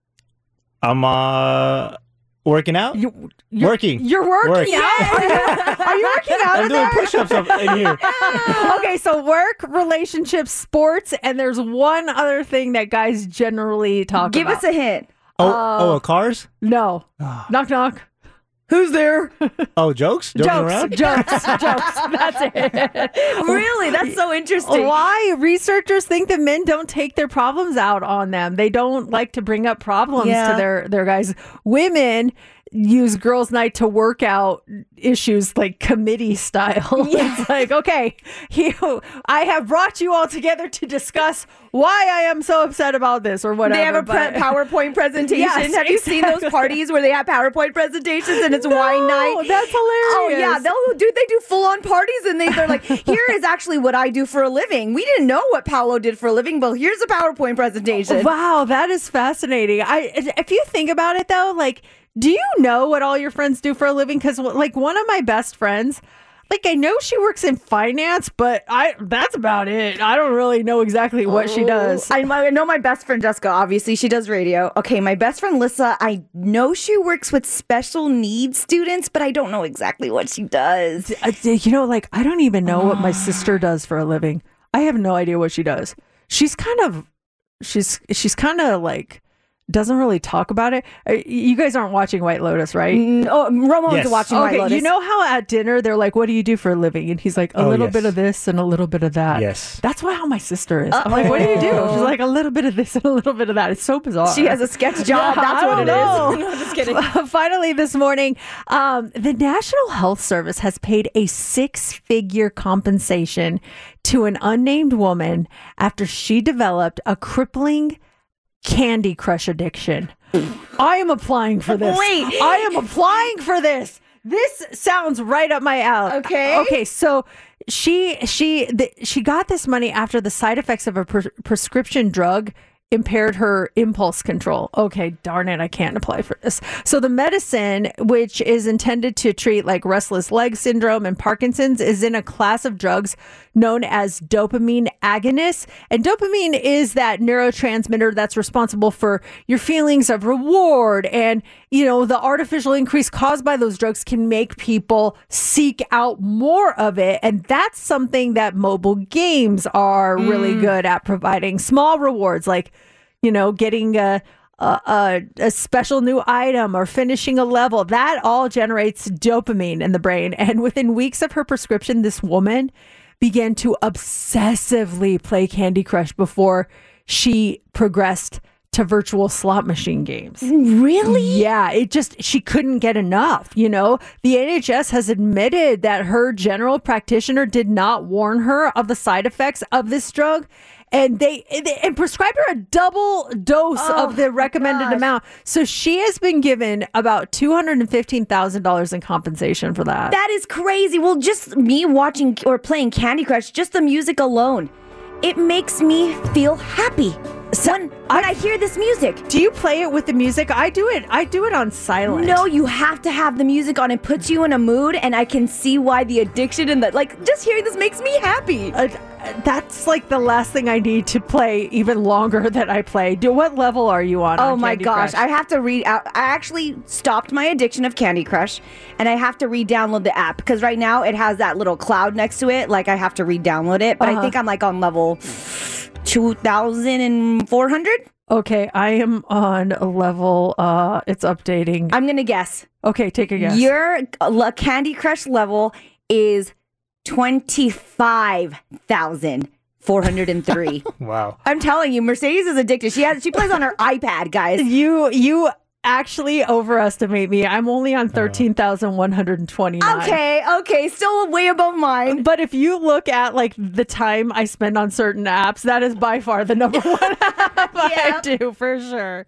I'm uh, working out? You, working. You're working Work. out? Are you, are you working out I'm in doing there? push-ups up in here. Okay, so work, relationships, sports, and there's one other thing that guys generally talk Give about. us a hint. Oh, Uh, oh, cars? No. Knock, knock. Who's there? Oh, jokes? Joking Jokes, around? jokes, jokes. That's it. Really? That's so interesting. Why? Researchers think that men don't take their problems out on them. They don't like to bring up problems Yeah. to their, their guys. Women use girls' night to work out issues like committee style. It's like, okay, you, I have brought you all together to discuss why I am so upset about this or whatever. They have a but- pre- PowerPoint presentation. Yes, Have you seen those exactly. parties where they have PowerPoint presentations and it's wine night? that's hilarious. Oh yeah, they'll do. They do full on parties and they, they're like, here is actually what I do for a living. We didn't know what Paolo did for a living, but here's a PowerPoint presentation. Wow, that is fascinating. I, if you think about it though, like, do you know what all your friends do for a living? Because like one of my best friends, like I know she works in finance, but I that's about it. I don't really know exactly what she does. I, I know my best friend Jessica, obviously she does radio. Okay, my best friend Lissa, I know she works with special needs students, but I don't know exactly what she does. Uh, You know, like I don't even know what my sister does for a living. I have no idea what she does. She's kind of, she's she's kind of like. Doesn't really talk about it. Uh, You guys aren't watching White Lotus, right? No, Ramon's Yes. watching Okay, White Lotus. you know how at dinner they're like, "What do you do for a living?" And he's like, "A Oh, little yes. bit of this and a little bit of that." Yes. That's why how my sister is. I'm like, "What do you do?" She's like, "A little bit of this and a little bit of that." It's so bizarre. She has a sketch job. Yeah, That's I what it don't is. know. No, just kidding. Finally, this morning, um, the National Health Service has paid a six-figure compensation to an unnamed woman after she developed a crippling Candy Crush addiction. I am applying for this. Wait. I am applying for this. This sounds right up my alley. Okay. Okay. So she she the, she got this money after the side effects of a pre- prescription drug impaired her impulse control. Okay, darn it, I can't apply for this. So the medicine, which is intended to treat like restless leg syndrome and Parkinson's, is in a class of drugs known as dopamine agonists. And dopamine is that neurotransmitter that's responsible for your feelings of reward. And, you know, the artificial increase caused by those drugs can make people seek out more of it. And that's something that mobile games are really good at providing. Small rewards like, you know, getting a, a, a, a special new item or finishing a level. That all generates dopamine in the brain. And within weeks of her prescription, this woman began to obsessively play Candy Crush before she progressed to virtual slot machine games. Really? Yeah, it just, she couldn't get enough, you know? The N H S has admitted that her general practitioner did not warn her of the side effects of this drug. And they, they and prescribed her a double dose Oh, of the recommended gosh. amount. So she has been given about two hundred fifteen thousand dollars in compensation for that. That is crazy. Well, just me watching or playing Candy Crush, just the music alone, it makes me feel happy. So when when I, I hear this music. Do you play it with the music? I do it. I do it on silent. No, you have to have the music on. It puts you in a mood, and I can see why the addiction and the like. Just hearing this makes me happy. Uh, that's like the last thing I need to play even longer that I play. Do what level are you on? Oh on my Candy gosh, Crush? I have to read out. I actually stopped my addiction of Candy Crush, and I have to re-download the app because right now it has that little cloud next to it. Like I have to re-download it, but Uh-huh. I think I'm like on level two thousand four hundred. Okay, I am on a level. Uh, it's updating. I'm gonna guess. Okay, take a guess. Your uh, Candy Crush level is twenty-five thousand four hundred three. Wow. I'm telling you, Mercedes is addicted. She has she plays on her iPad, guys. You you actually overestimate me. I'm only on thirteen thousand one hundred twenty-nine. Okay, okay, still way above mine. But if you look at like the time I spend on certain apps, that is by far the number one app I do for sure.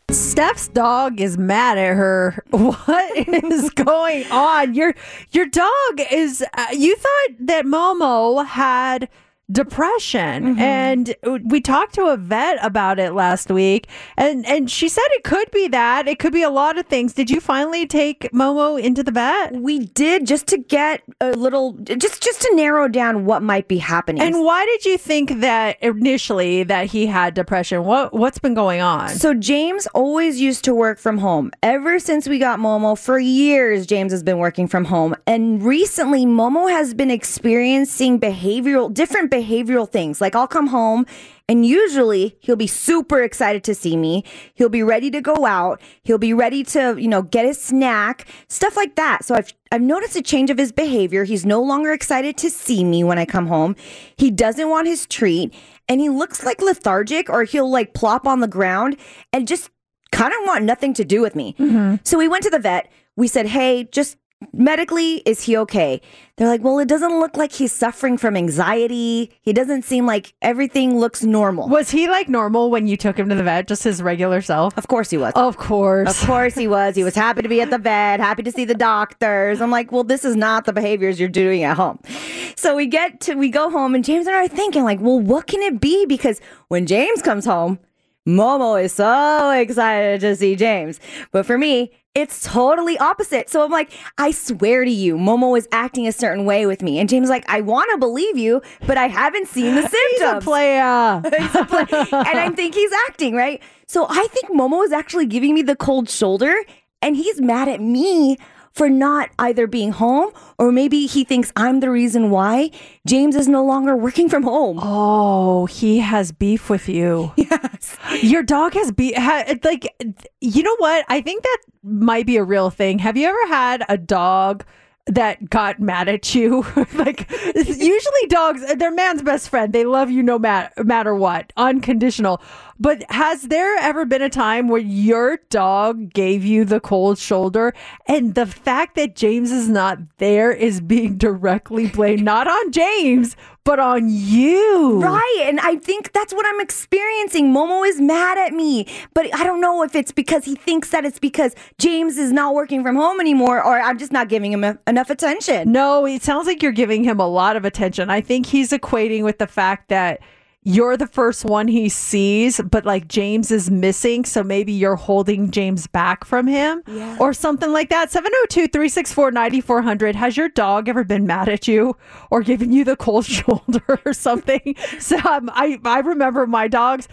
Steph's dog is mad at her. What is going on? Your your dog is. Uh, you thought that Momo had depression, Mhm. and we talked to a vet about it last week, and and she said it could be that. It could be a lot of things. Did you finally take Momo into the vet? We did, just to get a little, just just to narrow down what might be happening. And why did you think that initially that he had depression? What what's been going on? So James always used to work from home. Ever since we got Momo, for years, James has been working from home. And recently, Momo has been experiencing behavioral, different behavioral things. Like I'll come home and usually he'll be super excited to see me. He'll be ready to go out. He'll be ready to, you know, get his snack, stuff like that. So I've I've noticed a change of his behavior. He's no longer excited to see me when I come home. He doesn't want his treat, and he looks like lethargic, or he'll like plop on the ground and just kind of want nothing to do with me. Mm-hmm. So we went to the vet. We said, "Hey, just medically, is he okay?" They're like, "Well, it doesn't look like he's suffering from anxiety. He doesn't seem like everything looks normal." Was he like normal when you took him to the vet? Just his regular self? Of course he was. Of course. Of course he was. He was happy to be at the vet, happy to see the doctors. I'm like, well, this is not the behaviors you're doing at home. So we get to, we go home, and James and I are thinking like, well, what can it be? Because when James comes home, Momo is so excited to see James. But for me, it's totally opposite. So I'm like, I swear to you, Momo is acting a certain way with me. And James is like, I want to believe you, but I haven't seen the symptoms. He's a player. He's a play- and I think he's acting, right? So I think Momo is actually giving me the cold shoulder, and he's mad at me for not either being home, or maybe he thinks I'm the reason why James is no longer working from home. Oh, he has beef with you. Yes. Your dog has beef. Ha- like, you know what? I think that might be a real thing. Have you ever had a dog that got mad at you? Like, usually dogs, they're man's best friend. They love you no mat- matter what, unconditional. But has there ever been a time where your dog gave you the cold shoulder, and the fact that James is not there is being directly blamed, not on James, but on you? Right. And I think that's what I'm experiencing. Momo is mad at me, but I don't know if it's because he thinks that it's because James is not working from home anymore, or I'm just not giving him a- enough attention. No, it sounds like you're giving him a lot of attention. I think he's equating with the fact that you're the first one he sees, but like James is missing. So maybe you're holding James back from him, Yeah. or something like that. seven oh two, three six four, nine four hundred. Has your dog ever been mad at you or given you the cold shoulder or something? So um, I, I remember my dogs,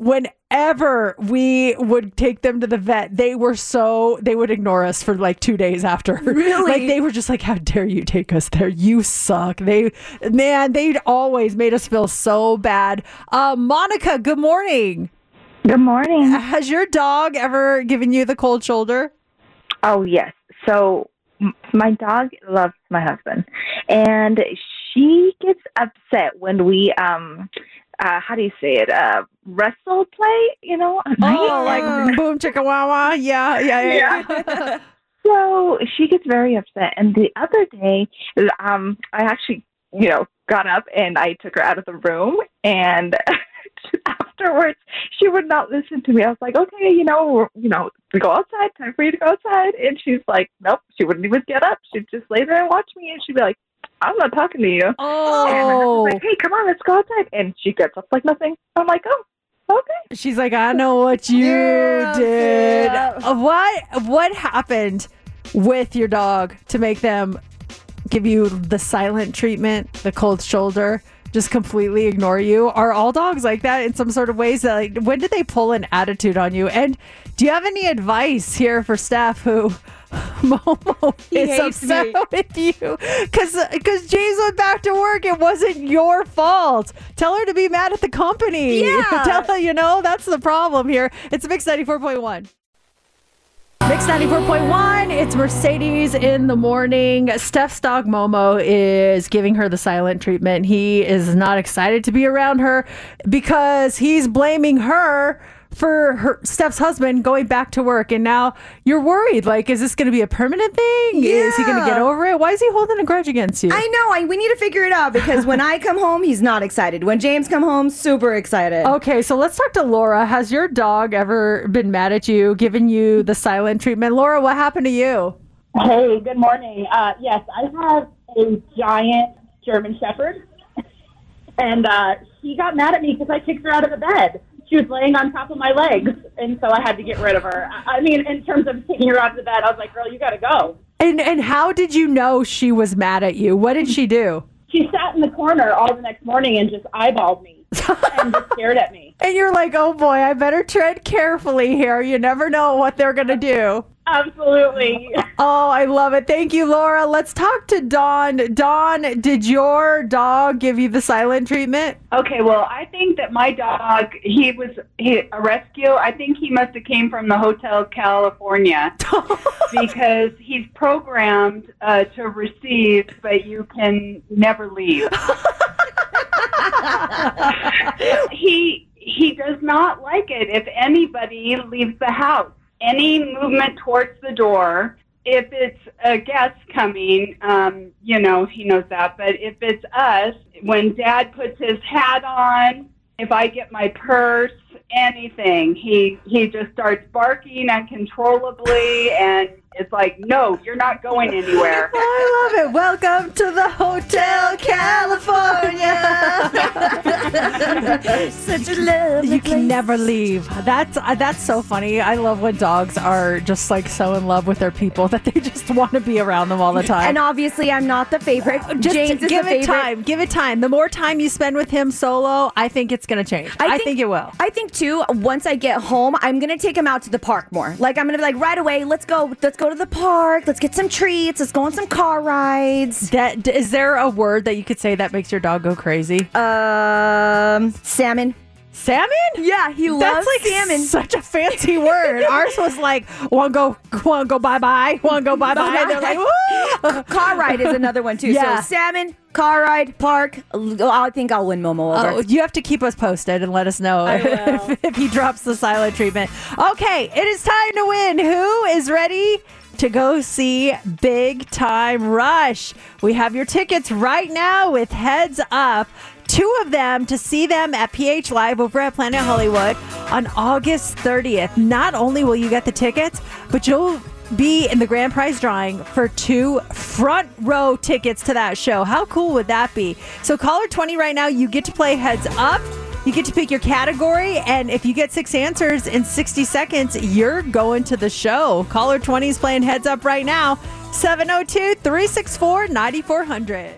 whenever we would take them to the vet, they were so, they would ignore us for like two days after. Really? Like they were just like, how dare you take us there? You suck. They, man, they'd always made us feel so bad. Uh, Monica, good morning. Good morning. Has your dog ever given you the cold shoulder? Oh, yes. So m- my dog loves my husband, and she gets upset when we, um, uh, how do you say it? Uh, wrestle play, you know? at night. Oh, like boom, chicka, wah, wah. Yeah, yeah, yeah. yeah. So she gets very upset. And the other day, um, I actually, you know, got up and I took her out of the room, and afterwards she would not listen to me. I was like, okay, you know, we're, you know, we go outside, time for you to go outside. And she's like, nope, she wouldn't even get up. She'd just lay there and watch me, and she'd be like, I'm not talking to you. Oh. And my husband's like, hey, come on, let's go outside. And she gets up like nothing. I'm like, oh, okay. She's like, I know what you Yeah, did. yeah. Uh, What what happened with your dog to make them give you the silent treatment, the cold shoulder, just completely ignore you? Are all dogs like that in some sort of ways? That, like, when did they pull an attitude on you? And do you have any advice here for staff who Momo He is hates upset me. with you because because James went back to work? It wasn't your fault. Tell her to be mad at the company. Yeah. Tell her, you know, that's the problem here. It's Mix ninety-four point one. Mix ninety-four point one, it's Mercedes in the morning. Steph's dog Momo is giving her the silent treatment. He is not excited to be around her because he's blaming her for her Steph's husband going back to work, and now you're worried. Like, is this going to be a permanent thing? Yeah. Is he going to get over it? Why is he holding a grudge against you? I know. I, we need to figure it out because when I come home, he's not excited. When James come home, super excited. Okay, so let's talk to Laura. Has your dog ever been mad at you, given you the silent treatment? Laura, what happened to you? Hey, good morning. Uh, yes, I have a giant German Shepherd, and uh, she got mad at me because I kicked her out of the bed. She was laying on top of my legs, and so I had to get rid of her. I mean, in terms of taking her out of the bed, I was like, girl, you got to go. And and how did you know she was mad at you? What did she do? She sat in the corner all the next morning and just eyeballed me and just stared at me. And you're like, oh boy, I better tread carefully here. You never know what they're going to do. Absolutely. Oh, I love it. Thank you, Laura. Let's talk to Dawn. Dawn, did your dog give you the silent treatment? Okay, well, I think that my dog, he was he, a rescue. I think he must have came from the Hotel California because he's programmed uh, to receive, but you can never leave. he he does not like it if anybody leaves the house. Any movement towards the door, if it's a guest coming, um, you know, he knows that. But if it's us, when Dad puts his hat on, if I get my purse, anything, he, he just starts barking uncontrollably, and it's like, no, you're not going anywhere. I love it. Welcome to the Hotel California. Such a lovely You can place. never leave. That's uh, that's so funny. I love when dogs are just like so in love with their people that they just want to be around them all the time. And obviously, I'm not the favorite. Just James is give the it favorite. time. Give it time. The more time you spend with him solo, I think it's going to change. I, think, it will. I think too. Once I get home, I'm gonna take him out to the park more. Like I'm gonna be like, right away, let's go. Let's go to the park. Let's get some treats. Let's go on some car rides. That, is there a word that you could say that makes your dog go crazy? Um, salmon. Salmon? Yeah, he That's loves like salmon. Such a fancy word. Ours was like, want to go, want to go bye bye, want to go bye bye. And they're like, woo! Car ride is another one too. Yeah. So salmon, car ride, park. I think I'll win Momo over. Oh, you have to keep us posted and let us know if, if he drops the silent treatment. Okay, it is time to win. Who is ready to go see Big Time Rush? We have your tickets right now with Heads Up. Two of them to see them at P H Live over at Planet Hollywood on August thirtieth. Not only will you get the tickets, but you'll be in the grand prize drawing for two front row tickets to that show. How cool would that be? So caller twenty right now, you get to play Heads Up. You get to pick your category, and if you get six answers in sixty seconds, you're going to the show. Caller twenty is playing Heads Up right now. seven oh two, three six four, nine four hundred.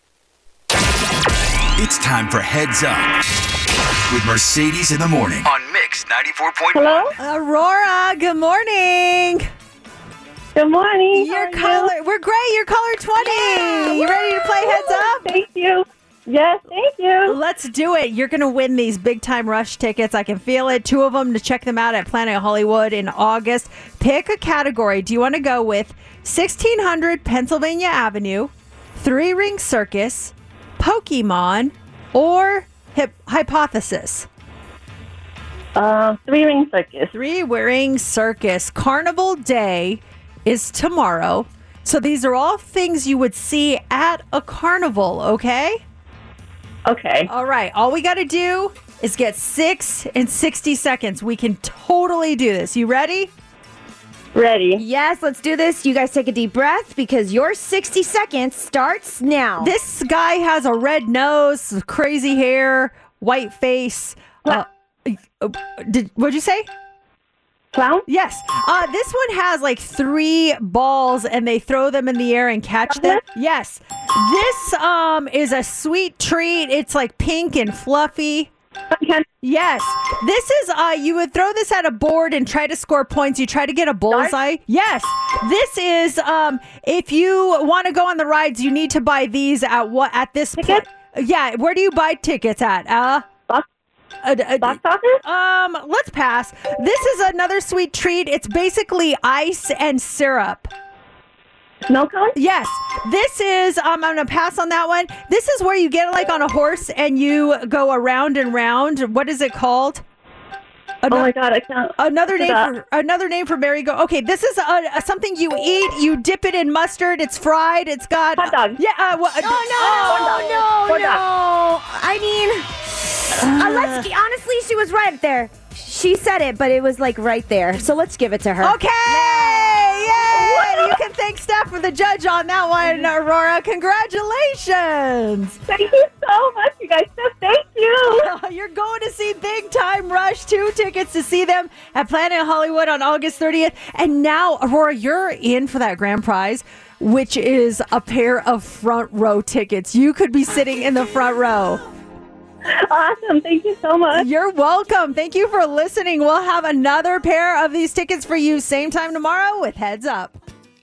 It's time for Heads Up with Mercedes in the morning on Mix ninety-four point one. Hello? Aurora, good morning. Good morning. Your caller, we're great. You're caller twenty. You ready to play Heads Up? Thank you. Yes, thank you. Let's do it. You're going to win these Big Time Rush tickets. I can feel it. Two of them to check them out at Planet Hollywood in August. Pick a category. Do you want to go with sixteen hundred Pennsylvania Avenue, Three Ring Circus, Pokemon, or hip- Hypothesis? Uh, Three Ring Circus. Three Ring Circus. Carnival Day is tomorrow. So these are all things you would see at a carnival, okay? Okay. All right. All we got to do is get six in sixty seconds. We can totally do this. You ready? Ready. Yes, let's do this. You guys take a deep breath because your sixty seconds starts now. This guy has a red nose, crazy hair, white face. Uh, uh, did what'd you say? Clown? Yes. Uh, this one has like three balls and they throw them in the air and catch them. Yes. This um is a sweet treat. It's like pink and fluffy. Yes. This is, uh, you would throw this at a board and try to score points. You try to get a bullseye. Yes. This is, um, if you want to go on the rides, you need to buy these at what, at this point. Yeah. Where do you buy tickets at? Uh, Box, uh, uh, box office? Um, let's pass. This is another sweet treat. It's basically ice and syrup. Snow cone? Yes. This is, um, I'm going to pass on that one. This is where you get like on a horse and you go around and round. What is it called? Ano- oh my God, I can't. Another name that. for another name for marigold. Okay, this is uh, something you eat. You dip it in mustard. It's fried. It's got hot dog. Yeah. Uh, what, Oh, no, oh, no, no, no. I mean, uh, let's, honestly, she was right there. She said it, but it was like right there. So let's give it to her. Okay. Yay! You can thank Steph for the judge on that one, Aurora. Congratulations. Thank you so much, you guys. So thank you. You're going to see Big Time Rush. Two tickets to see them at Planet Hollywood on August thirtieth. And now, Aurora, you're in for that grand prize, which is a pair of front row tickets. You could be sitting in the front row. Awesome. Thank you so much. You're welcome. Thank you for listening. We'll have another pair of these tickets for you same time tomorrow with Heads Up.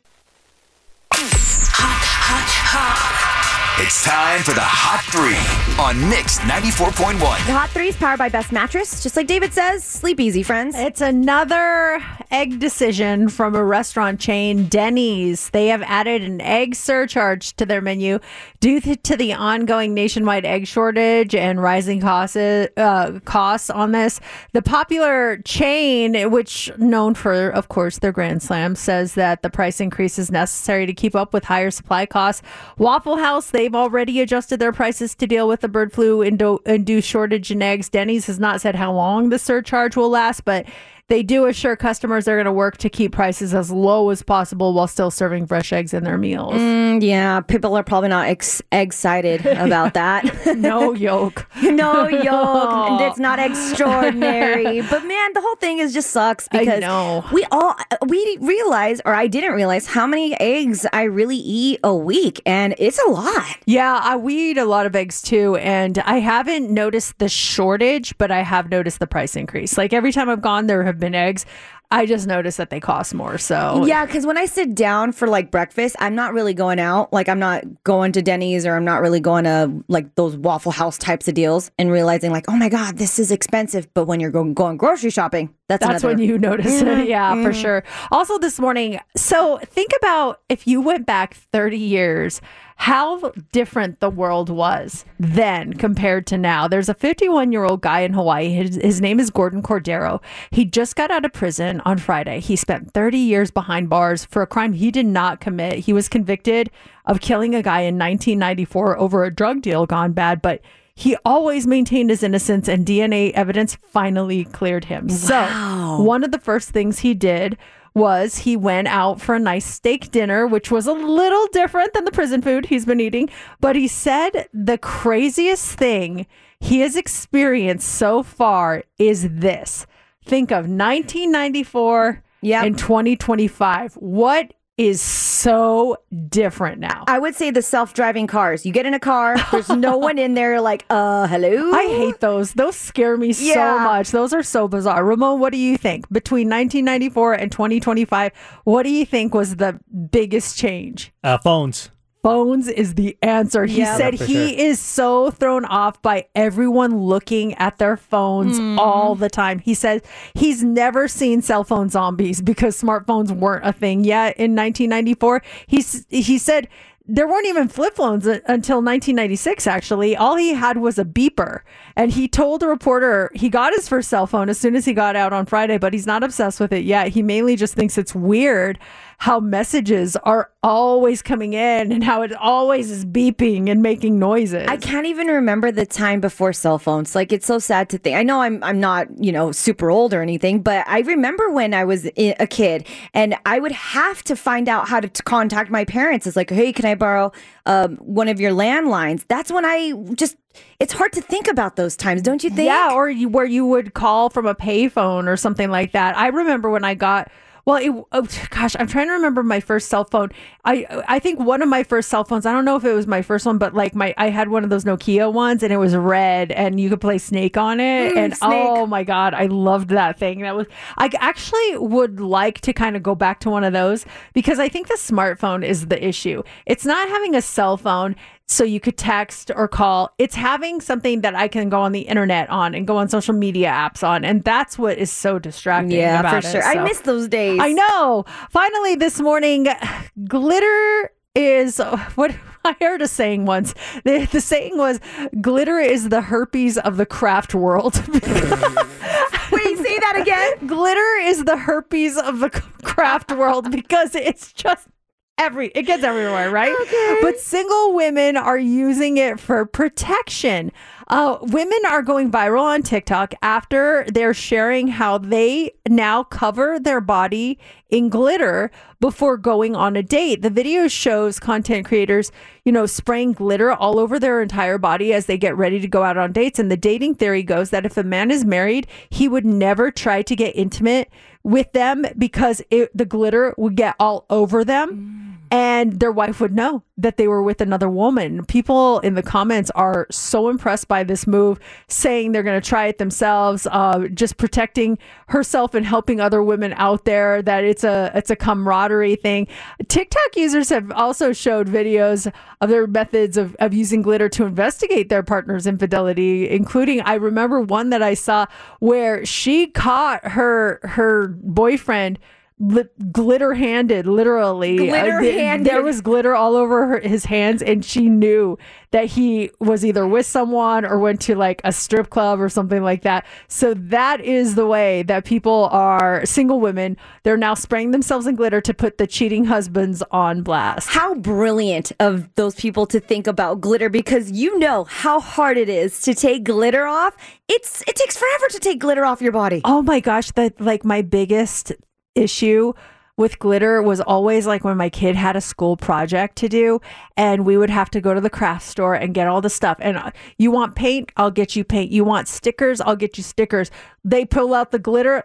It's time for the Hot Three on Mix ninety-four point one. The Hot Three is powered by Best Mattress. Just like David says, sleep easy, friends. It's another egg decision from a restaurant chain, Denny's. They have added an egg surcharge to their menu due to the ongoing nationwide egg shortage and rising costs, uh, costs on this. The popular chain, which known for, of course, their Grand Slam, says that the price increase is necessary to keep up with higher supply costs. Waffle House, they've already adjusted their prices to deal with the bird flu induced shortage in eggs. Denny's has not said how long the surcharge will last, but they do assure customers they're going to work to keep prices as low as possible while still serving fresh eggs in their meals. Mm, yeah, people are probably not ex- excited about that. No yolk. No yolk. It's not extraordinary. But man, the whole thing is just sucks because I know. we all we realize, or I didn't realize how many eggs I really eat a week, and it's a lot. Yeah, I, we eat a lot of eggs too, and I haven't noticed the shortage, but I have noticed the price increase. Like every time I've gone, there have been eggs. I just noticed that they cost more. So yeah, because when I sit down for like breakfast, I'm not really going out. Like I'm not going to Denny's or I'm not really going to like those Waffle House types of deals and realizing like, oh my God, this is expensive. But when you're going, going grocery shopping, that's that's another... when you notice mm-hmm. it. Yeah, mm-hmm. for sure. Also this morning, so think about if you went back thirty years, how different the world was then compared to now. There's a fifty-one-year-old guy in Hawaii. His, his name is Gordon Cordero. He just got out of prison on Friday. He spent thirty years behind bars for a crime he did not commit. He was convicted of killing a guy in nineteen ninety-four over a drug deal gone bad, but he always maintained his innocence, and D N A evidence finally cleared him. Wow. So one of the first things he did was he went out for a nice steak dinner, which was a little different than the prison food he's been eating. But he said the craziest thing he has experienced so far is this. Think of nineteen ninety-four yep. and twenty twenty-five. What is so different now? I would say the self-driving cars. You get in a car, there's no one in there like, uh, hello? I hate those. Those scare me yeah. so much. Those are so bizarre. Ramon, what do you think? Between nineteen ninety-four and twenty twenty-five, what do you think was the biggest change? Uh, phones. Phones is the answer. He Yeah. said Yeah, for he sure. is so thrown off by everyone looking at their phones Mm. all the time. He said he's never seen cell phone zombies because smartphones weren't a thing yet in nineteen ninety-four. He's, he said there weren't even flip phones until nineteen ninety-six, actually. All he had was a beeper. And he told a reporter he got his first cell phone as soon as he got out on Friday, but he's not obsessed with it yet. He mainly just thinks it's weird how messages are always coming in and how it always is beeping and making noises. I can't even remember the time before cell phones. Like, it's so sad to think. I know I'm I'm not, you know, super old or anything, but I remember when I was i- a kid and I would have to find out how to t- contact my parents. It's like, hey, can I borrow um, one of your landlines? That's when I just, it's hard to think about those times, don't you think? Yeah, or you, where you would call from a payphone or something like that. I remember when I got... Well, it, oh, gosh, I'm trying to remember my first cell phone. I I think one of my first cell phones, I don't know if it was my first one, but like my I had one of those Nokia ones and it was red and you could play Snake on it. Mm, and Snake. oh my God, I loved that thing. That was, I actually would like to kind of go back to one of those because I think the smartphone is the issue. It's not having a cell phone so you could text or call. It's having something that I can go on the internet on and go on social media apps on. And that's what is so distracting Yeah, about for it. sure. I So- miss those days. I know. Finally, this morning, glitter is what I heard a saying once. The, the saying was, glitter is the herpes of the craft world. Wait, say that again? Glitter is the herpes of the craft world because it's just every it gets everywhere, right? Okay. But single women are using it for protection. Uh, women are going viral on TikTok after they're sharing how they now cover their body in glitter before going on a date. The video shows content creators, you know, spraying glitter all over their entire body as they get ready to go out on dates. And the dating theory goes that if a man is married, he would never try to get intimate with them because it, the glitter would get all over them. And their wife would know that they were with another woman. People in the comments are so impressed by this move, saying they're going to try it themselves, uh, just protecting herself and helping other women out there, that it's a it's a camaraderie thing. TikTok users have also showed videos of their methods of, of using glitter to investigate their partner's infidelity, including, I remember one that I saw where she caught her her boyfriend Li- glitter handed, literally. Glitter Uh, th- handed. there was glitter all over her, his hands, and she knew that he was either with someone or went to like a strip club or something like that. So that is the way that people are, single women, they're now spraying themselves in glitter to put the cheating husbands on blast. How brilliant of those people to think about glitter, because you know how hard it is to take glitter off. It's it takes forever to take glitter off your body. Oh my gosh, that like my biggest issue with glitter was always like when my kid had a school project to do and we would have to go to the craft store and get all the stuff. And uh, you want paint? I'll get you paint. You want stickers? I'll get you stickers. They pull out the glitter.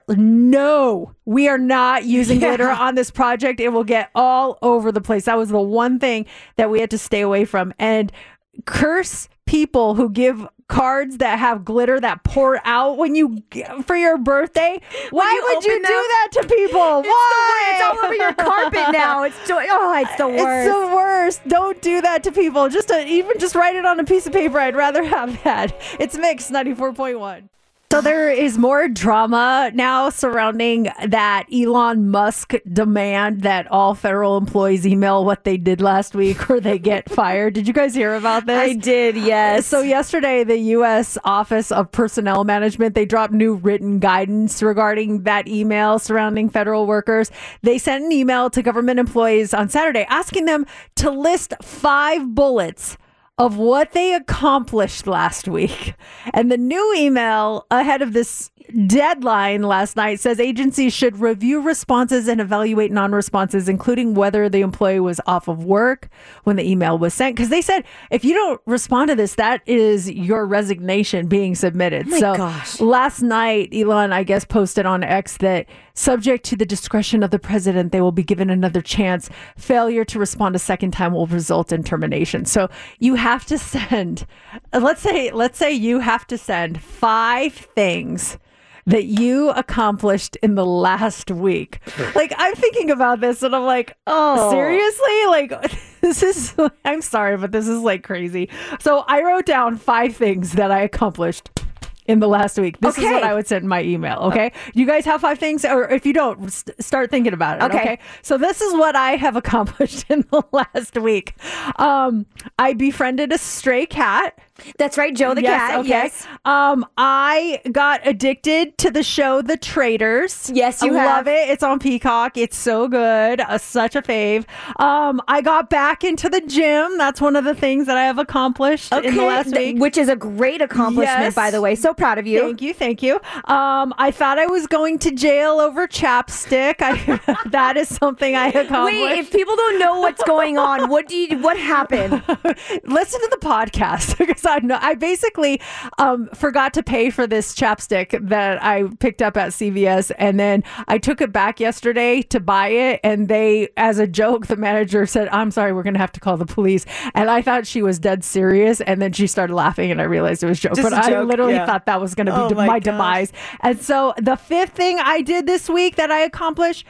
No, we are not using Yeah. glitter on this project. It will get all over the place. That was the one thing that we had to stay away from. And curse people who give cards that have glitter that pour out when you for your birthday. Why you would you open do them, that to people? It's, Why? the, it's all over your carpet now. It's so, oh, it's the worst. It's the worst. Don't do that to people. Just to, even just write it on a piece of paper. I'd rather have that. It's Mix ninety-four point one. So there is more drama now surrounding that Elon Musk demand that all federal employees email what they did last week or they get fired. Did you guys hear about this? I did, yes. So yesterday, the U S Office of Personnel Management, they dropped new written guidance regarding that email surrounding federal workers. They sent an email to government employees on Saturday asking them to list five bullets of what they accomplished last week. And the new email ahead of this deadline last night says agencies should review responses and evaluate non-responses, including whether the employee was off of work when the email was sent. Because they said, if you don't respond to this, that is your resignation being submitted. Oh my so gosh. last night, Elon, I guess, posted on X that subject to the discretion of the president, they will be given another chance. Failure to respond a second time will result in termination. So you have to send, let's say, let's say you have to send five things that you accomplished in the last week. Like, I'm thinking about this and I'm like, oh, seriously? Like, this is, I'm sorry, but this is like crazy. So I wrote down five things that I accomplished in the last week. This Okay. is what I would send in my email. Okay. You guys have five things, or if you don't, st- start thinking about it. Okay. Okay. So this is what I have accomplished in the last week. Um, I befriended a stray cat. That's right, Joe the Yes, cat. okay. Yes. Um, I got addicted to the show The Traitors. Yes, you I have. love it. It's on Peacock. It's so good. Uh, such a fave. Um, I got back into the gym. That's one of the things that I have accomplished in the last th- week. which is a great accomplishment, Yes. by the way. So proud of you. Thank you, thank you. Um, I thought I was going to jail over chapstick. I, that is something I accomplished. Wait, if people don't know what's going on, what do you? What happened? Listen to the podcast because I know I basically um, forgot to pay for this chapstick that I picked up at C V S, and then I took it back yesterday to buy it, and they, as a joke, the manager said, "I'm sorry, we're going to have to call the police," and I thought she was dead serious, and then she started laughing, and I realized it was a joke. Just but a I joke, literally yeah. thought that was going to be Oh de- my my gosh. demise. And so the fifth thing I did this week that I accomplished,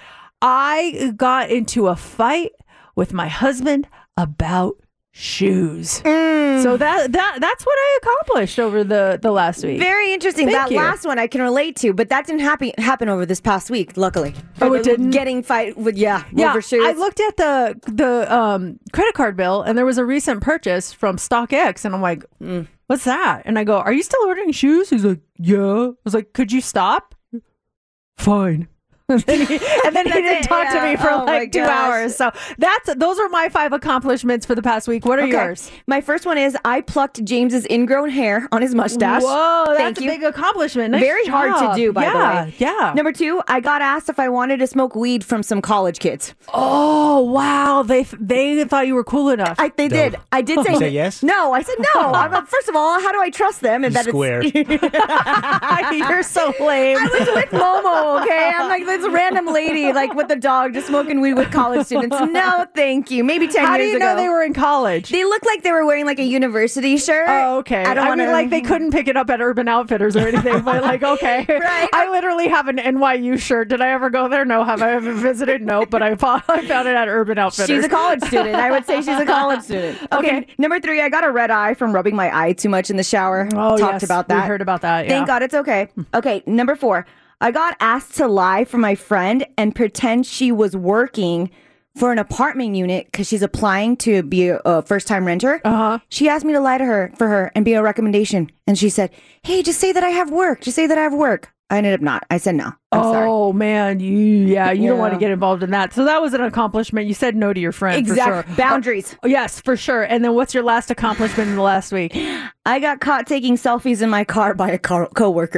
I got into a fight with my husband about shoes. Mm. So that that that's what I accomplished over the the last week. Very interesting. Thank that you. last one I can relate to, but that didn't happen happen over this past week. Luckily, Oh, Or it the didn't? Getting fight with yeah, Yeah, over shoes. I looked at the the um, credit card bill, and there was a recent purchase from StockX, and I'm like, Mm. "What's that?" And I go, "Are you still ordering shoes?" He's like, "Yeah." I was like, "Could you stop?" fine. and then he, and then he didn't it, talk yeah. to me for Oh my like two gosh. hours. So that's those are my five accomplishments for the past week. What are Okay. yours? My first one is I plucked James's ingrown hair on his mustache. Whoa, that's Thank a you. big accomplishment. Nice Very hard to job. do, by yeah, the way. Yeah. Number two, I got asked if I wanted to smoke weed from some college kids. Oh wow, they they thought you were cool enough. I, they did. I did say You said yes? No, I said no. I'm, like, first of all, how do I trust them? And that Square. It's You're so lame. I was with Momo, okay? I'm like this random lady, like with the dog, just smoking weed with college students. No, thank you. Maybe ten How do years you know ago. they were in college? They looked like they were wearing like a university shirt. Oh, okay. I don't I want mean, like they couldn't pick it up at Urban Outfitters or anything, but like, okay. Right. I literally have an N Y U shirt. Did I ever go there? No. Have I ever visited? No. But I found, I found it at Urban Outfitters. She's a college student. I would say she's a college student. Okay. Okay. Number three, I got a red eye from rubbing my eye too much in the shower. Oh, Talked yes. about We that. heard about that. Thank yeah. God it's okay. Okay. Number four, I got asked to lie for my friend and pretend she was working for an apartment unit because she's applying to be a, a first-time renter. Uh-huh. She asked me to lie to her for her and be a recommendation. And she said, hey, just say that I have work. Just say that I have work. I ended up not. I said no. I'm sorry. Oh man, you yeah, you don't Yeah. want to get involved in that. So that was an accomplishment. You said no to your friend. Exactly. For sure. Boundaries. Oh, yes, for sure. And then what's your last accomplishment in the last week? I got caught taking selfies in my car by a car- coworker.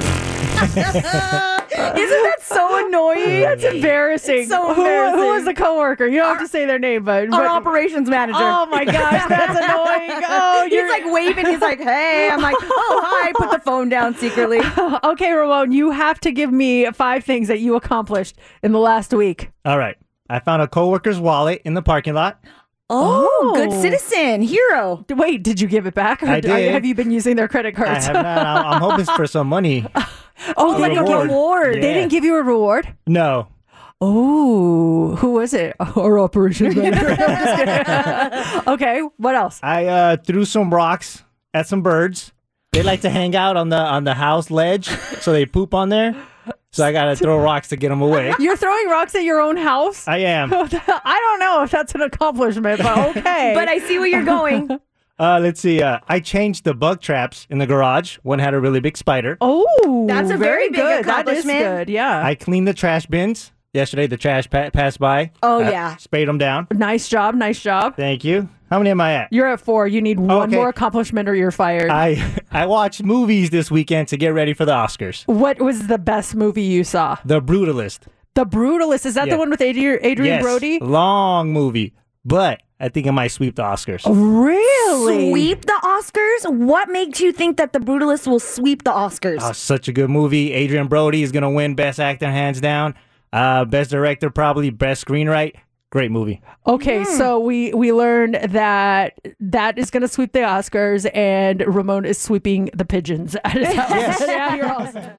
Isn't that so annoying? That's embarrassing. It's so Who- embarrassing. Who, was the coworker? You don't have to say their name, but, Our but operations manager. Oh my gosh, that's annoying. Oh, He's you're like waving. He's like, hey. I'm like, oh, hi. Put the phone down secretly. Okay, Ramon, you have to give me five things that you accomplished in the last week. All right. I found a coworker's wallet in the parking lot. Oh, good citizen. Hero. Wait, did you give it back? Or I d- did. Have you been using their credit I cards? have not. I'm I'm hoping for some money. Oh, A like a reward. reward. They Yeah. didn't give you a reward? No. Oh, who was it? Our operations manager. I'm just kidding. Okay, what else? I uh, threw some rocks at some birds. They like to hang out on the on the house ledge, so they poop on there. So I gotta throw rocks to get them away. You're throwing rocks at your own house? I am. I don't know if that's an accomplishment, but okay. But I see where you're going. Uh, let's see. Uh, I changed the bug traps in the garage. One had a really big spider. Oh, That's a very big good. That is accomplishment. good. Yeah. I cleaned the trash bins. Yesterday, the trash pa- passed by. Oh, I yeah. sprayed them down. Nice job. Nice job. Thank you. How many am I at? You're at four. You need one Okay. more accomplishment or you're fired. I I watched movies this weekend to get ready for the Oscars. What was the best movie you saw? The Brutalist. The Brutalist. Is that Yeah. the one with Adrian, Adrian Yes, Brody? long movie, but I think it might sweep the Oscars. Really? Sweep the Oscars? What makes you think that The Brutalist will sweep the Oscars? Oh, such a good movie. Adrian Brody is gonna win Best Actor hands down. Uh, best Director probably. Best Screenwrite. Great movie. Okay, so we we learned that that is going to sweep the Oscars, and Ramon is sweeping the pigeons at his house. Yes. Yeah, you're awesome.